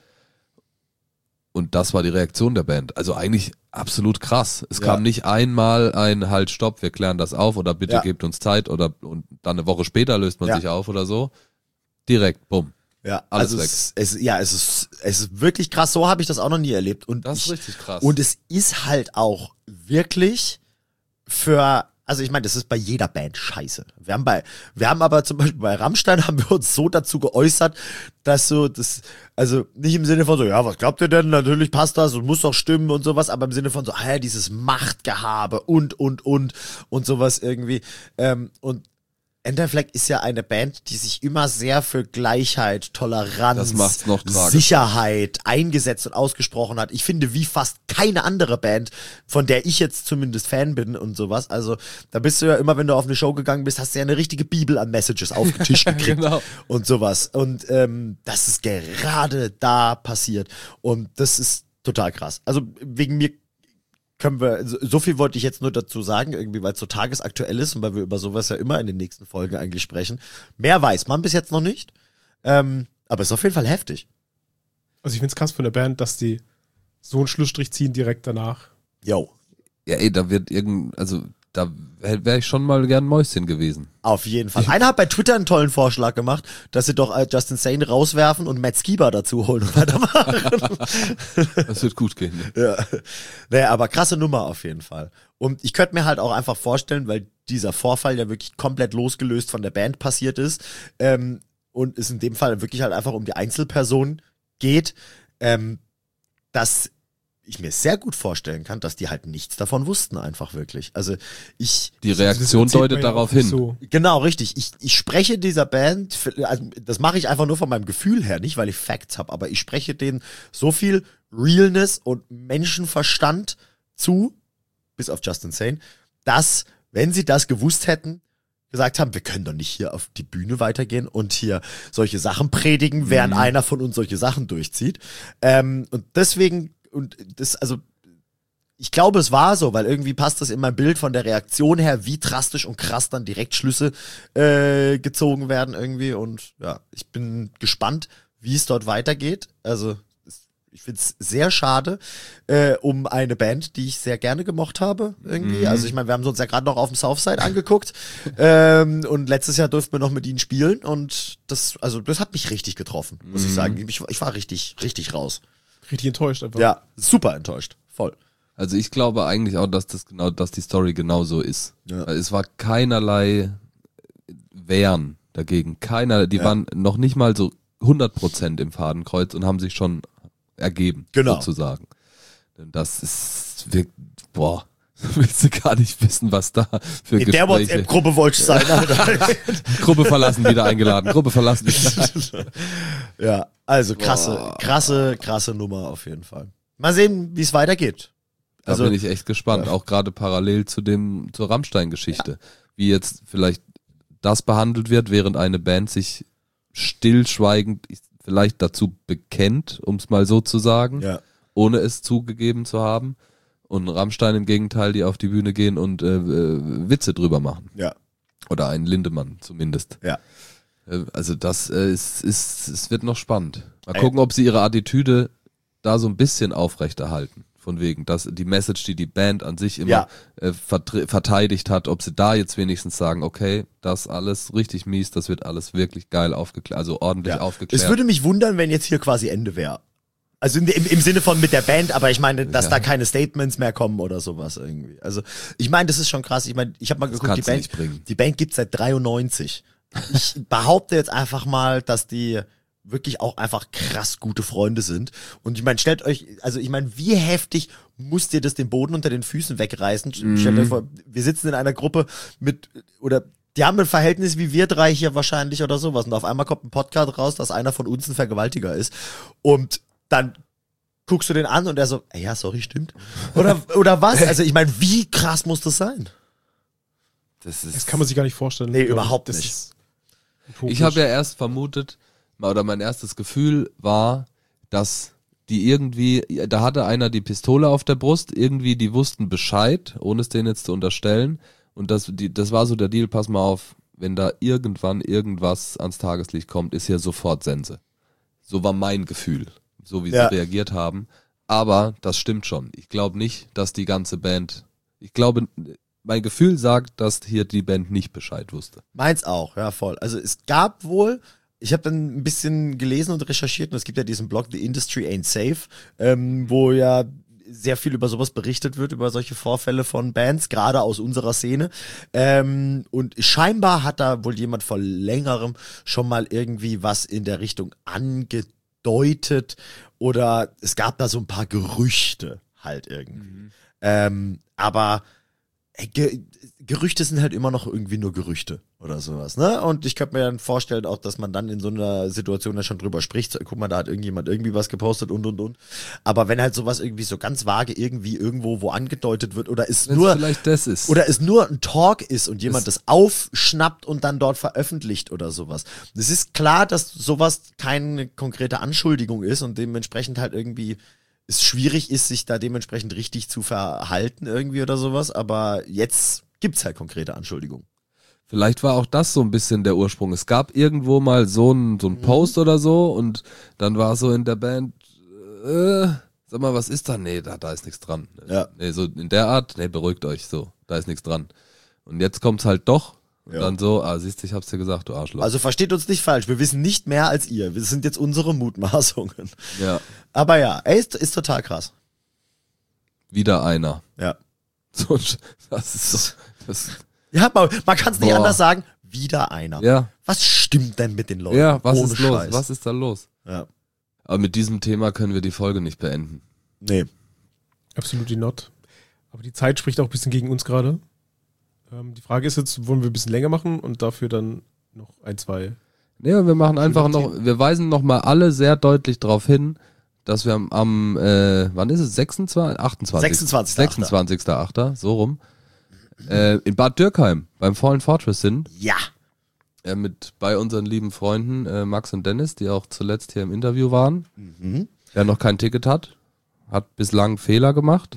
Und das war die Reaktion der Band. Also eigentlich absolut krass. Es Ja. kam nicht einmal ein Halt, stopp, wir klären das auf oder bitte Ja. gebt uns Zeit oder und dann eine Woche später löst man Ja. sich auf oder so. Direkt, bumm. Ja, Alles also weg. es, es, ja, es ist, es ist wirklich krass. So habe ich das auch noch nie erlebt. Und Das ist ich, richtig krass. Und es ist halt auch wirklich für, also ich meine, das ist bei jeder Band scheiße. Wir haben bei, wir haben aber zum Beispiel bei Rammstein haben wir uns so dazu geäußert, dass so das, also nicht im Sinne von so, ja, was glaubt ihr denn? Natürlich passt das und muss doch stimmen und sowas, aber im Sinne von so, ah ja, dieses Machtgehabe und, und, und und sowas irgendwie. Ähm, und Enter Flag ist ja eine Band, die sich immer sehr für Gleichheit, Toleranz, Das macht's noch tragischer. Sicherheit eingesetzt und ausgesprochen hat. Ich finde, wie fast keine andere Band, von der ich jetzt zumindest Fan bin und sowas. Also da bist du ja immer, wenn du auf eine Show gegangen bist, hast du ja eine richtige Bibel an Messages aufgetischt gekriegt Genau. und sowas. Und ähm, das ist gerade da passiert. Und das ist total krass. Also wegen mir können wir, so, so viel wollte ich jetzt nur dazu sagen, irgendwie, weil es so tagesaktuell ist und weil wir über sowas ja immer in den nächsten Folgen eigentlich sprechen. Mehr weiß man bis jetzt noch nicht, ähm, aber es ist auf jeden Fall heftig. Also ich find's krass von der Band, dass die so einen Schlussstrich ziehen direkt danach. Yo, Ja, ey, da wird irgend, also da wäre ich schon mal gern Mäuschen gewesen. auf jeden Fall. Einer hat bei Twitter einen tollen Vorschlag gemacht, dass sie doch äh, Justin Sane rauswerfen und Matt Skiba dazu holen und weitermachen. Das wird gut gehen. Ja. Naja, aber krasse Nummer auf jeden Fall. Und ich könnte mir halt auch einfach vorstellen, weil dieser Vorfall ja wirklich komplett losgelöst von der Band passiert ist, ähm, und es in dem Fall wirklich halt einfach um die Einzelperson geht, ähm, dass ich mir sehr gut vorstellen kann, dass die halt nichts davon wussten, einfach wirklich. Also ich... Die Das Reaktion erzählt man deutet ja darauf auch nicht hin. So. Genau, richtig. Ich, ich spreche dieser Band, also das mache ich einfach nur von meinem Gefühl her, nicht weil ich Facts habe, aber ich spreche denen so viel Realness und Menschenverstand zu, bis auf Justin Sane, dass, wenn sie das gewusst hätten, gesagt haben, wir können doch nicht hier auf die Bühne weitergehen und hier solche Sachen predigen, während Mhm. einer von uns solche Sachen durchzieht. Ähm, und deswegen, und das, also ich glaube, es war so, weil irgendwie passt das in mein Bild von der Reaktion her, wie drastisch und krass dann direkt Schlüsse äh, gezogen werden irgendwie. Und ja, ich bin gespannt, wie es dort weitergeht. Also es- ich finde es sehr schade äh, um eine Band, die ich sehr gerne gemocht habe irgendwie. Mhm. Also ich meine, wir haben uns ja gerade noch auf dem Southside angeguckt ähm, und letztes Jahr durften wir noch mit ihnen spielen und das, also das hat mich richtig getroffen, muss ich Mhm. sagen. Ich, ich war richtig, richtig raus. Richtig enttäuscht einfach. Ja, super enttäuscht. Voll. Also ich glaube eigentlich auch, dass das genau, dass die Story genau so ist. Ja. Weil es war keinerlei Wehren dagegen. Keiner, die Ja. waren noch nicht mal so hundert Prozent im Fadenkreuz und haben sich schon ergeben, Genau. sozusagen. Denn das ist wirklich, boah, willst du gar nicht wissen, was da für In der Gespräche. WhatsApp-Gruppe wollte ich sein, Alter. Gruppe verlassen, wieder eingeladen. Gruppe verlassen. Ja, also krasse, Boah. krasse, krasse Nummer auf jeden Fall. Mal sehen, wie es weitergeht. Da Also, bin ich echt gespannt, ja. auch gerade parallel zu dem, zur Rammstein-Geschichte. Wie jetzt vielleicht das behandelt wird, während eine Band sich stillschweigend vielleicht dazu bekennt, um es mal so zu sagen, ja, ohne es zugegeben zu haben. Und Rammstein im Gegenteil, die auf die Bühne gehen und äh, äh, Witze drüber machen. ja, Oder ein Lindemann zumindest. ja. Äh, Also das äh, ist, ist, es wird noch spannend. Mal Ey. gucken, ob sie ihre Attitüde da so ein bisschen aufrechterhalten. Von wegen, dass die Message, die die Band an sich immer Ja. äh, vertre- verteidigt hat, ob sie da jetzt wenigstens sagen, okay, das alles richtig mies, das wird alles wirklich geil aufgeklärt, also ordentlich ja. aufgeklärt. Es würde mich wundern, wenn jetzt hier quasi Ende wäre. Also im, im, im Sinne von mit der Band, aber ich meine, dass Ja. da keine Statements mehr kommen oder sowas irgendwie. Also ich meine, das ist schon krass. Ich meine, ich habe mal Das geguckt, die kannst du Band, nicht bringen. die Band gibt's seit dreiundneunzig. Ich behaupte jetzt einfach mal, dass die wirklich auch einfach krass gute Freunde sind. Und ich meine, stellt euch, also ich meine, wie heftig muss dir das den Boden unter den Füßen wegreißen? Mhm. Stellt euch vor, wir sitzen in einer Gruppe mit, oder die haben ein Verhältnis wie wir drei hier wahrscheinlich oder sowas. Und auf einmal kommt ein Podcast raus, dass einer von uns ein Vergewaltiger ist. Und dann guckst du den an und er so, ey, ja, sorry, stimmt. Oder, oder was? Also ich meine, wie krass muss das sein? Das ist, Das kann man sich gar nicht vorstellen. Nee, überhaupt das nicht. ist ich habe ja erst vermutet, oder mein erstes Gefühl war, dass die irgendwie, da hatte einer die Pistole auf der Brust, irgendwie die wussten Bescheid, ohne es denen jetzt zu unterstellen. Und das, die, das war so der Deal, pass mal auf, wenn da irgendwann irgendwas ans Tageslicht kommt, ist hier sofort Sense. So war mein Gefühl, so wie Ja. sie reagiert haben. Aber das stimmt schon. Ich glaube nicht, dass die ganze Band, ich glaube, mein Gefühl sagt, dass hier die Band nicht Bescheid wusste. Meins auch, ja, voll. Also es gab wohl ich habe dann ein bisschen gelesen und recherchiert und es gibt ja diesen Blog The Industry Ain't Safe, ähm, wo ja sehr viel über sowas berichtet wird, über solche Vorfälle von Bands, gerade aus unserer Szene. Ähm, und scheinbar hat da wohl jemand vor längerem schon mal irgendwie was in der Richtung angedeutet oder es gab da so ein paar Gerüchte halt irgendwie. Mhm. Ähm, aber ey, Ge- Gerüchte sind halt immer noch irgendwie nur Gerüchte oder sowas, ne? Und ich könnte mir dann vorstellen auch, dass man dann in so einer Situation dann schon drüber spricht. So, guck mal, da hat irgendjemand irgendwie was gepostet und und und. Aber wenn halt sowas irgendwie so ganz vage irgendwie irgendwo wo angedeutet wird oder es Wenn's nur vielleicht das ist. oder es nur ein Talk ist und jemand Das- das aufschnappt und dann dort veröffentlicht oder sowas. Es ist klar, dass sowas keine konkrete Anschuldigung ist und dementsprechend halt irgendwie es schwierig ist, sich da dementsprechend richtig zu verhalten irgendwie oder sowas. Aber jetzt gibt's halt konkrete Anschuldigungen. Vielleicht war auch das so ein bisschen der Ursprung. Es gab irgendwo mal so einen so einen Post oder so und dann war so in der Band, äh, sag mal, was ist da? Nee, da, da ist nichts dran. Ja. Nee, so in der Art, nee, beruhigt euch so, da ist nichts dran. Und jetzt kommt's halt doch und Ja. dann so, ah, siehst du, ich hab's dir gesagt, du Arschloch. Also versteht uns nicht falsch, wir wissen nicht mehr als ihr. Das sind jetzt unsere Mutmaßungen. ja, Aber ja, ey, ist, ist total krass. wieder einer. Ja. So, das ist so, das, Ja, man, man kann es nicht Boah. anders sagen. Wieder einer. ja, Was stimmt denn mit den Leuten? ja, was Ohne ist los? Scheiß. Was ist da los? Ja. Aber mit diesem Thema können wir die Folge nicht beenden. Nee. Absolutely not. Aber die Zeit spricht auch ein bisschen gegen uns gerade. Ähm, die Frage ist jetzt, wollen wir ein bisschen länger machen und dafür dann noch ein, zwei. Nee, wir machen einfach Schöne noch, Themen. wir weisen noch mal alle sehr deutlich darauf hin, dass wir am, am äh, wann ist es? sechsundzwanzigsten achtundzwanzigsten sechsundzwanzigsten sechsundzwanzigsten achter so rum, äh, in Bad Dürkheim beim Fallen Fortress sind, Ja. äh, mit bei unseren lieben Freunden äh, Max und Dennis, die auch zuletzt hier im Interview waren. Mhm. Wer noch kein Ticket hat, hat bislang Fehler gemacht.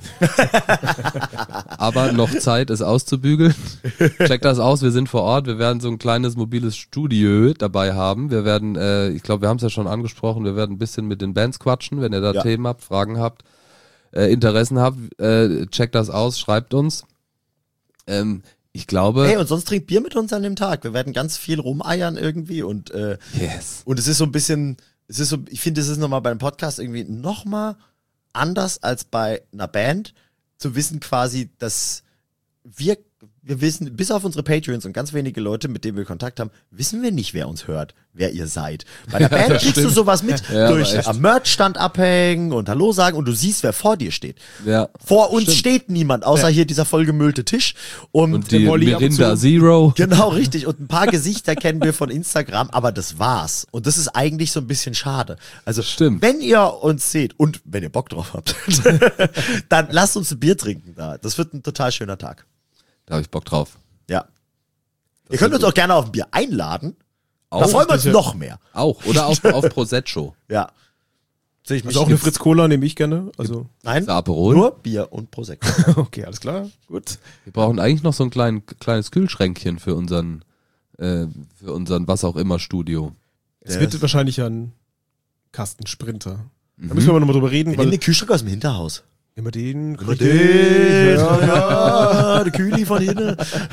Aber noch Zeit, es auszubügeln. Checkt das aus, wir sind vor Ort. Wir werden so ein kleines mobiles Studio dabei haben. Wir werden, äh, ich glaube, wir haben es ja schon angesprochen, wir werden ein bisschen mit den Bands quatschen, wenn ihr da Ja. Themen habt, Fragen habt, äh, Interessen habt. Äh, checkt das aus, schreibt uns. Ähm, ich glaube... Hey, und sonst trinkt Bier mit uns an dem Tag. Wir werden ganz viel rumeiern irgendwie und äh, yes. und es ist so ein bisschen, es ist so, ich finde, es ist nochmal beim Podcast irgendwie nochmal anders als bei einer Band zu wissen quasi, dass wir, wir wissen, bis auf unsere Patreons und ganz wenige Leute, mit denen wir Kontakt haben, wissen wir nicht, wer uns hört, wer ihr seid. Bei der Band das kriegst du stimmt. sowas mit, Ja, durch aber echt. am Merchstand abhängen und Hallo sagen und du siehst, wer vor dir steht. Ja. Vor uns Stimmt. steht niemand, außer hier dieser vollgemüllte Tisch. Und, Und die Molly ab und Mirinda zu. Zero. genau, richtig. Und ein paar Gesichter kennen wir von Instagram, aber das war's. Und das ist eigentlich so ein bisschen schade. Also, Stimmt. wenn ihr uns seht und wenn ihr Bock drauf habt, dann lasst uns ein Bier trinken da. Das wird ein total schöner Tag. Da habe ich Bock drauf. Ja. Ihr könnt uns auch gerne auf ein Bier einladen. Da Auch, freuen wir uns sicher. noch mehr. auch. Oder auf, auf Prosecco. Ja. Sehe ich mich Also auch eine gibt's- Fritz Cola nehme ich gerne. Also, Nein, Ist Aperol. nur Bier und Prosecco. okay, alles klar. Gut. Wir brauchen eigentlich noch so ein klein, kleines Kühlschränkchen für unseren, äh, für unseren was auch immer Studio. Es Der wird ist- wahrscheinlich ein Kastensprinter. Mhm. Da müssen wir aber nochmal drüber reden, Wir nehmen weil den Kühlschrank aus dem Hinterhaus. immer den, Immer den, ja, ja, der Kühli von hinten.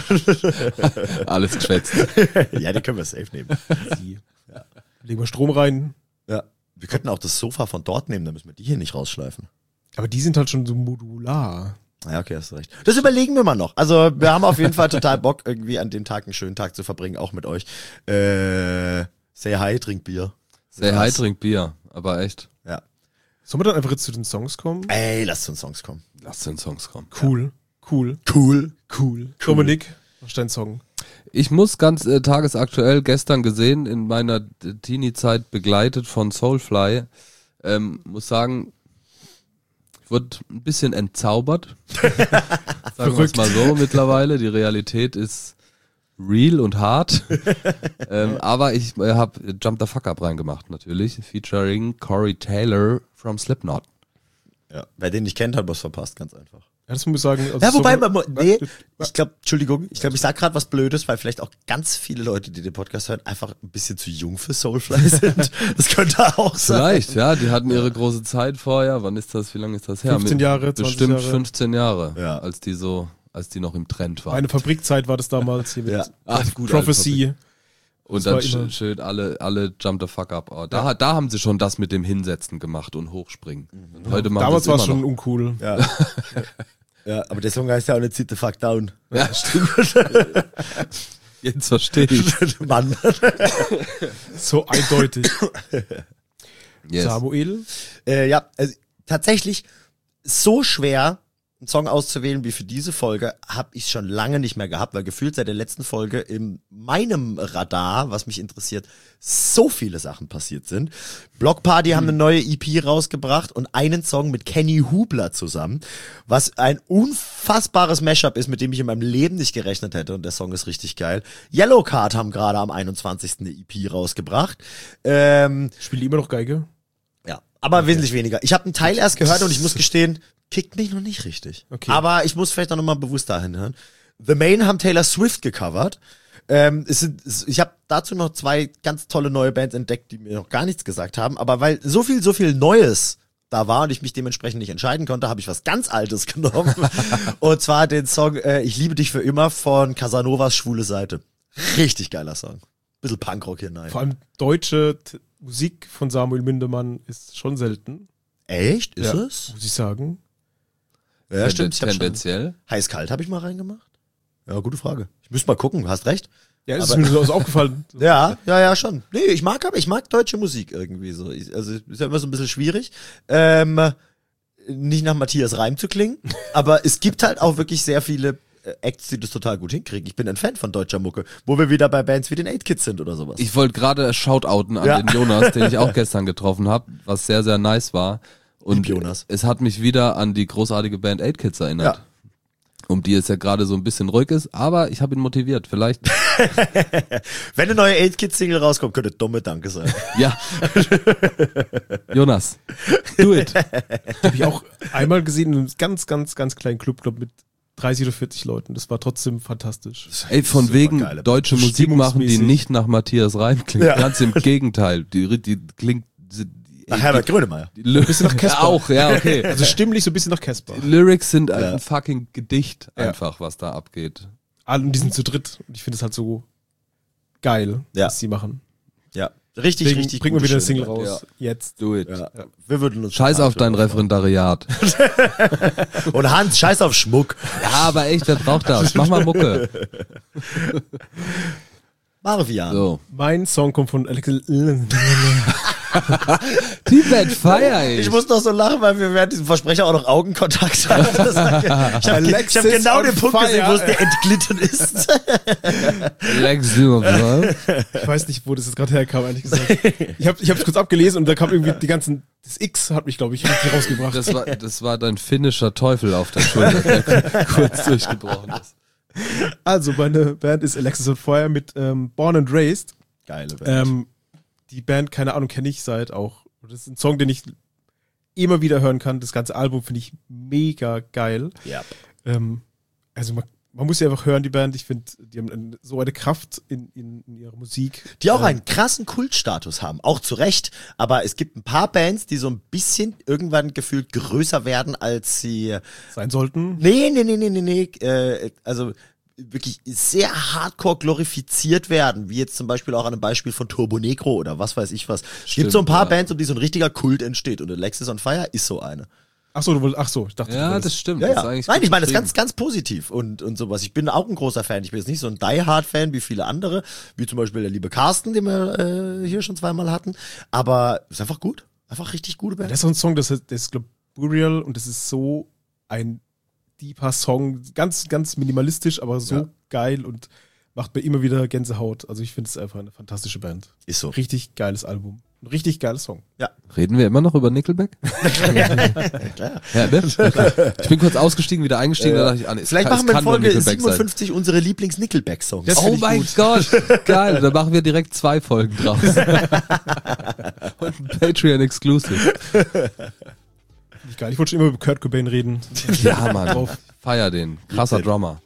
Alles geschwätzt. Ja, den können wir safe nehmen. Die, legen wir Strom rein. Ja. Wir könnten auch das Sofa von dort nehmen, dann müssen wir die hier nicht rausschleifen. Aber die sind halt schon so modular. Ja, okay, hast du recht. Das überlegen wir mal noch. Also, wir haben auf jeden Fall total Bock, irgendwie an dem Tag einen schönen Tag zu verbringen, auch mit euch. Äh, say hi, trink Bier. Say hi, Krass. trink Bier. Aber echt, Ja. Sollen wir dann einfach jetzt zu den Songs kommen? Ey, lass zu den Songs kommen. lass den Songs kommen. Cool, cool, Cool. cool. Dominik, was ist dein Song? Ich muss ganz äh, tagesaktuell gestern gesehen, in meiner äh, Teenie-Zeit begleitet von Soulfly, ähm, muss sagen, ich wurde ein bisschen entzaubert. Sagen wir es Verrückt. mal so mittlerweile. Die Realität ist real und hart. ähm, aber ich äh, habe Jump the Fuck Up reingemacht natürlich, featuring Corey Taylor from Slipknot. Ja. Wer den nicht kennt, hat was verpasst, ganz einfach. Ja, das muss ich sagen. Also Ja, wobei, so- man, mu- nee, ich glaube, Entschuldigung, ich glaube, ich sag gerade was Blödes, weil vielleicht auch ganz viele Leute, die den Podcast hören, einfach ein bisschen zu jung für Soulfly sind. Das könnte auch sein. Vielleicht, ja, die hatten ihre große Zeit vorher. Wann ist das? Wie lange ist das her? fünfzehn Mit- Jahre, zwanzig Bestimmt Jahre. fünfzehn Jahre, Ja. als die so, als die noch im Trend waren. Meine Fabrikzeit war das damals hier mit Ja. Ach, gut, Prophecy. Und Das war dann immer- schön, schön alle, alle Jump the fuck up. Oh, da, da haben sie schon das mit dem Hinsetzen gemacht und Hochspringen. Und heute machen Damals sie war es es immer schon noch. uncool. Ja. Ja, aber der Song heißt ja auch nicht Sit the fuck down. Ja, stimmt. Jetzt verstehe ich. Mann. So eindeutig. Yes. Samuel? Äh, ja, also, tatsächlich so schwer, einen Song auszuwählen wie für diese Folge, habe ich schon lange nicht mehr gehabt, weil gefühlt seit der letzten Folge in meinem Radar, was mich interessiert, so viele Sachen passiert sind. Block Party haben eine neue E P rausgebracht und einen Song mit Kenny Hubler zusammen, was ein unfassbares Mashup ist, mit dem ich in meinem Leben nicht gerechnet hätte, und der Song ist richtig geil. Yellowcard haben gerade am einundzwanzigsten eine E P rausgebracht. Ähm, Spielt die immer noch Geige? ja, aber wesentlich weniger. Ich habe einen Teil erst gehört und ich muss gestehen, kickt mich noch nicht richtig. Okay. Aber ich muss vielleicht auch noch mal bewusst dahin hören. The Main haben Taylor Swift gecovert. Ähm, es sind, es, ich habe dazu noch zwei ganz tolle neue Bands entdeckt, die mir noch gar nichts gesagt haben. Aber weil so viel, so viel Neues da war und ich mich dementsprechend nicht entscheiden konnte, habe ich was ganz Altes genommen. Und zwar den Song äh, Ich liebe dich für immer von Casanovas Schwule Seite. Richtig geiler Song. Bisschen Punkrock hier rein. Vor allem deutsche T- Musik von Samuel Mindemann ist schon selten. Echt? Ist Ja, es? muss ich sagen. Ja, stimmt. Ich hab schon- Tendenziell. Heiß-kalt habe ich mal reingemacht? Ja, gute Frage. Ich müsste mal gucken, hast recht. Ja, ist Aber- mir so aufgefallen. Ja, ja, ja, schon. Nee, ich mag aber, ich mag deutsche Musik irgendwie so. Ich, also ist ja immer so ein bisschen schwierig. Ähm, nicht nach Matthias Reim zu klingen, aber es gibt halt auch wirklich sehr viele äh, Acts, die das total gut hinkriegen. Ich bin ein Fan von deutscher Mucke, wo wir wieder bei Bands wie den eight Kids sind oder sowas. Ich wollte gerade shoutouten an Ja. den Jonas, den ich auch gestern getroffen habe, was sehr, sehr nice war. Und Lieb Jonas. es hat mich wieder an die großartige Band eight Kids erinnert. Ja. Um die es ja gerade so ein bisschen ruhig ist, aber ich habe ihn motiviert. Vielleicht, Wenn eine neue eight Kids Single rauskommt, könnte dumme Danke sein. ja. Jonas, do it. Habe ich auch einmal gesehen in einem ganz, ganz, ganz kleinen Club, glaub mit dreißig oder vierzig Leuten. Das war trotzdem fantastisch. Ey, von Super wegen geile deutsche Musik machen, die Stimmungsmäßig. nicht nach Matthias Reim klingt. Ja. Ganz im Gegenteil. Die, die klingt... Die, Nach Herbert Grönemeyer. die, die, bisschen nach Casper. Ja, auch, ja, okay. Also stimmlich so ein bisschen nach Casper. Die Lyrics sind Ja. ein fucking Gedicht Ja. einfach, was da abgeht. Alle, und die sind zu dritt. Und ich finde es halt so geil, Ja. was sie machen. Ja, richtig, Deswegen richtig bringen wir gute, wieder eine schöne Single Band. raus. Jetzt. Do it. Ja. Wir würden uns Scheiß total auf dein drüber Referendariat. freuen. Und Hans, scheiß auf Schmuck. Ja, aber echt, wer braucht das? Mach mal Mucke. Marvian. So. Mein Song kommt von Alex. Tibet feier ich. Ich muss doch so lachen, weil wir während diesem Versprecher auch noch Augenkontakt hatten. Das war- Ich habe Alexis hab genau on den Punkt fire. gesehen, wo es dir entglitten ist. Lex Silver. Ich weiß nicht, wo das jetzt gerade herkam, ehrlich gesagt. Ich habe ich hab's kurz abgelesen und da kam irgendwie die ganzen. Das X hat mich, glaube ich, richtig rausgebracht. Das war, das war dein finnischer Teufel auf der Schulter, der kurz durchgebrochen ist. Also, meine Band ist Alexis on Fire mit ähm, Born and Raised. Geile Band. Ähm, die Band, keine Ahnung, kenne ich seit auch. Das ist ein Song, den ich immer wieder hören kann. Das ganze Album finde ich mega geil. ja. Ähm, also man, man muss sie einfach hören, die Band. Ich finde, die haben ein- so eine Kraft in, in, in ihrer Musik. Die auch Ähm, einen krassen Kultstatus haben, auch zu Recht. Aber es gibt ein paar Bands, die so ein bisschen irgendwann gefühlt größer werden, als sie. sein sollten. Nee, nee, nee, nee, nee, nee. Äh, also wirklich sehr hardcore glorifiziert werden, wie jetzt zum Beispiel auch an einem Beispiel von Turbo Negro oder was weiß ich was. Es Stimmt, gibt so ein paar ja. Bands, um die so ein richtiger Kult entsteht und Alexis on Fire ist so eine. Ach so, du wolltest, ach so, ich dachte, du Ja, wolltest- das stimmt. Ja, Das ja. ist eigentlich Nein, gut ich meine, das ist beschrieben. ganz, ganz positiv und, und sowas. Ich bin auch ein großer Fan. Ich bin jetzt nicht so ein Die-Hard-Fan wie viele andere, wie zum Beispiel der liebe Carsten, den wir äh, hier schon zweimal hatten. Aber ist einfach gut. Einfach richtig gute Band. Das ist so ein Song, das ist, das ist glaube Burial und das ist so ein deeper Song, ganz, ganz minimalistisch, aber so Ja. geil und macht mir immer wieder Gänsehaut. Also ich finde es einfach eine fantastische Band. Ist so. Richtig geiles Album. Ein richtig geiles Song. Ja. Reden wir immer noch über Nickelback? Klar. Ja, ne? Okay. Ich bin kurz ausgestiegen, wieder eingestiegen, da dachte ich, ah, nee, es Vielleicht kann, machen es wir in kann nur Folge Nickelback sein. siebenundfünfzig unsere Lieblings-Nickelback-Songs. Das Oh find ich mein gut. Gott, geil, da machen wir direkt zwei Folgen draus. Und ein Patreon-Exclusive. Nicht geil. Ich wollte schon immer über Kurt Cobain reden. Ja, Mann, Drauf. feier den. Krasser Drummer.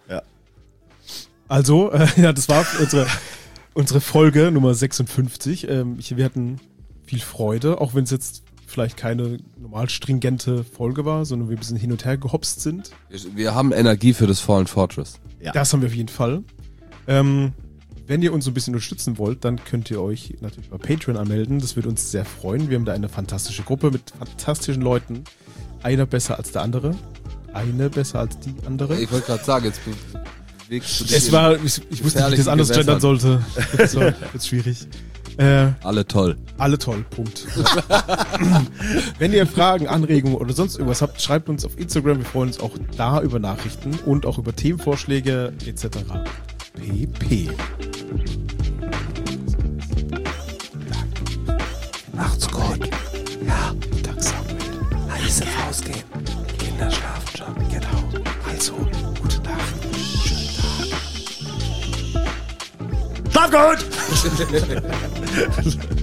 Also, äh, ja, das war unsere, unsere Folge Nummer sechsundfünfzig. Ähm, ich, wir hatten viel Freude, auch wenn es jetzt vielleicht keine normal stringente Folge war, sondern wir ein bisschen hin und her gehopst sind. Wir haben Energie für das Fallen Fortress. Ja. Das haben wir auf jeden Fall. Ähm, Wenn ihr uns so ein bisschen unterstützen wollt, dann könnt ihr euch natürlich bei Patreon anmelden. Das würde uns sehr freuen. Wir haben da eine fantastische Gruppe mit fantastischen Leuten. Einer besser als der andere. Eine besser als die andere. Ich wollte gerade sagen, jetzt bewegst du dich. Es war, ich, ich wusste nicht, wie ich das anders gendern sollte. Das war jetzt schwierig. Äh, alle toll. Alle toll, Punkt. Wenn ihr Fragen, Anregungen oder sonst irgendwas habt, schreibt uns auf Instagram. Wir freuen uns auch da über Nachrichten und auch über Themenvorschläge et cetera pp. Macht's gut. Ja, Tag Samuel. Leise rausgehen. Die Kinder schlafen schon. Genau. Also, gute Nacht. Schönen Tag. Schlaf gut!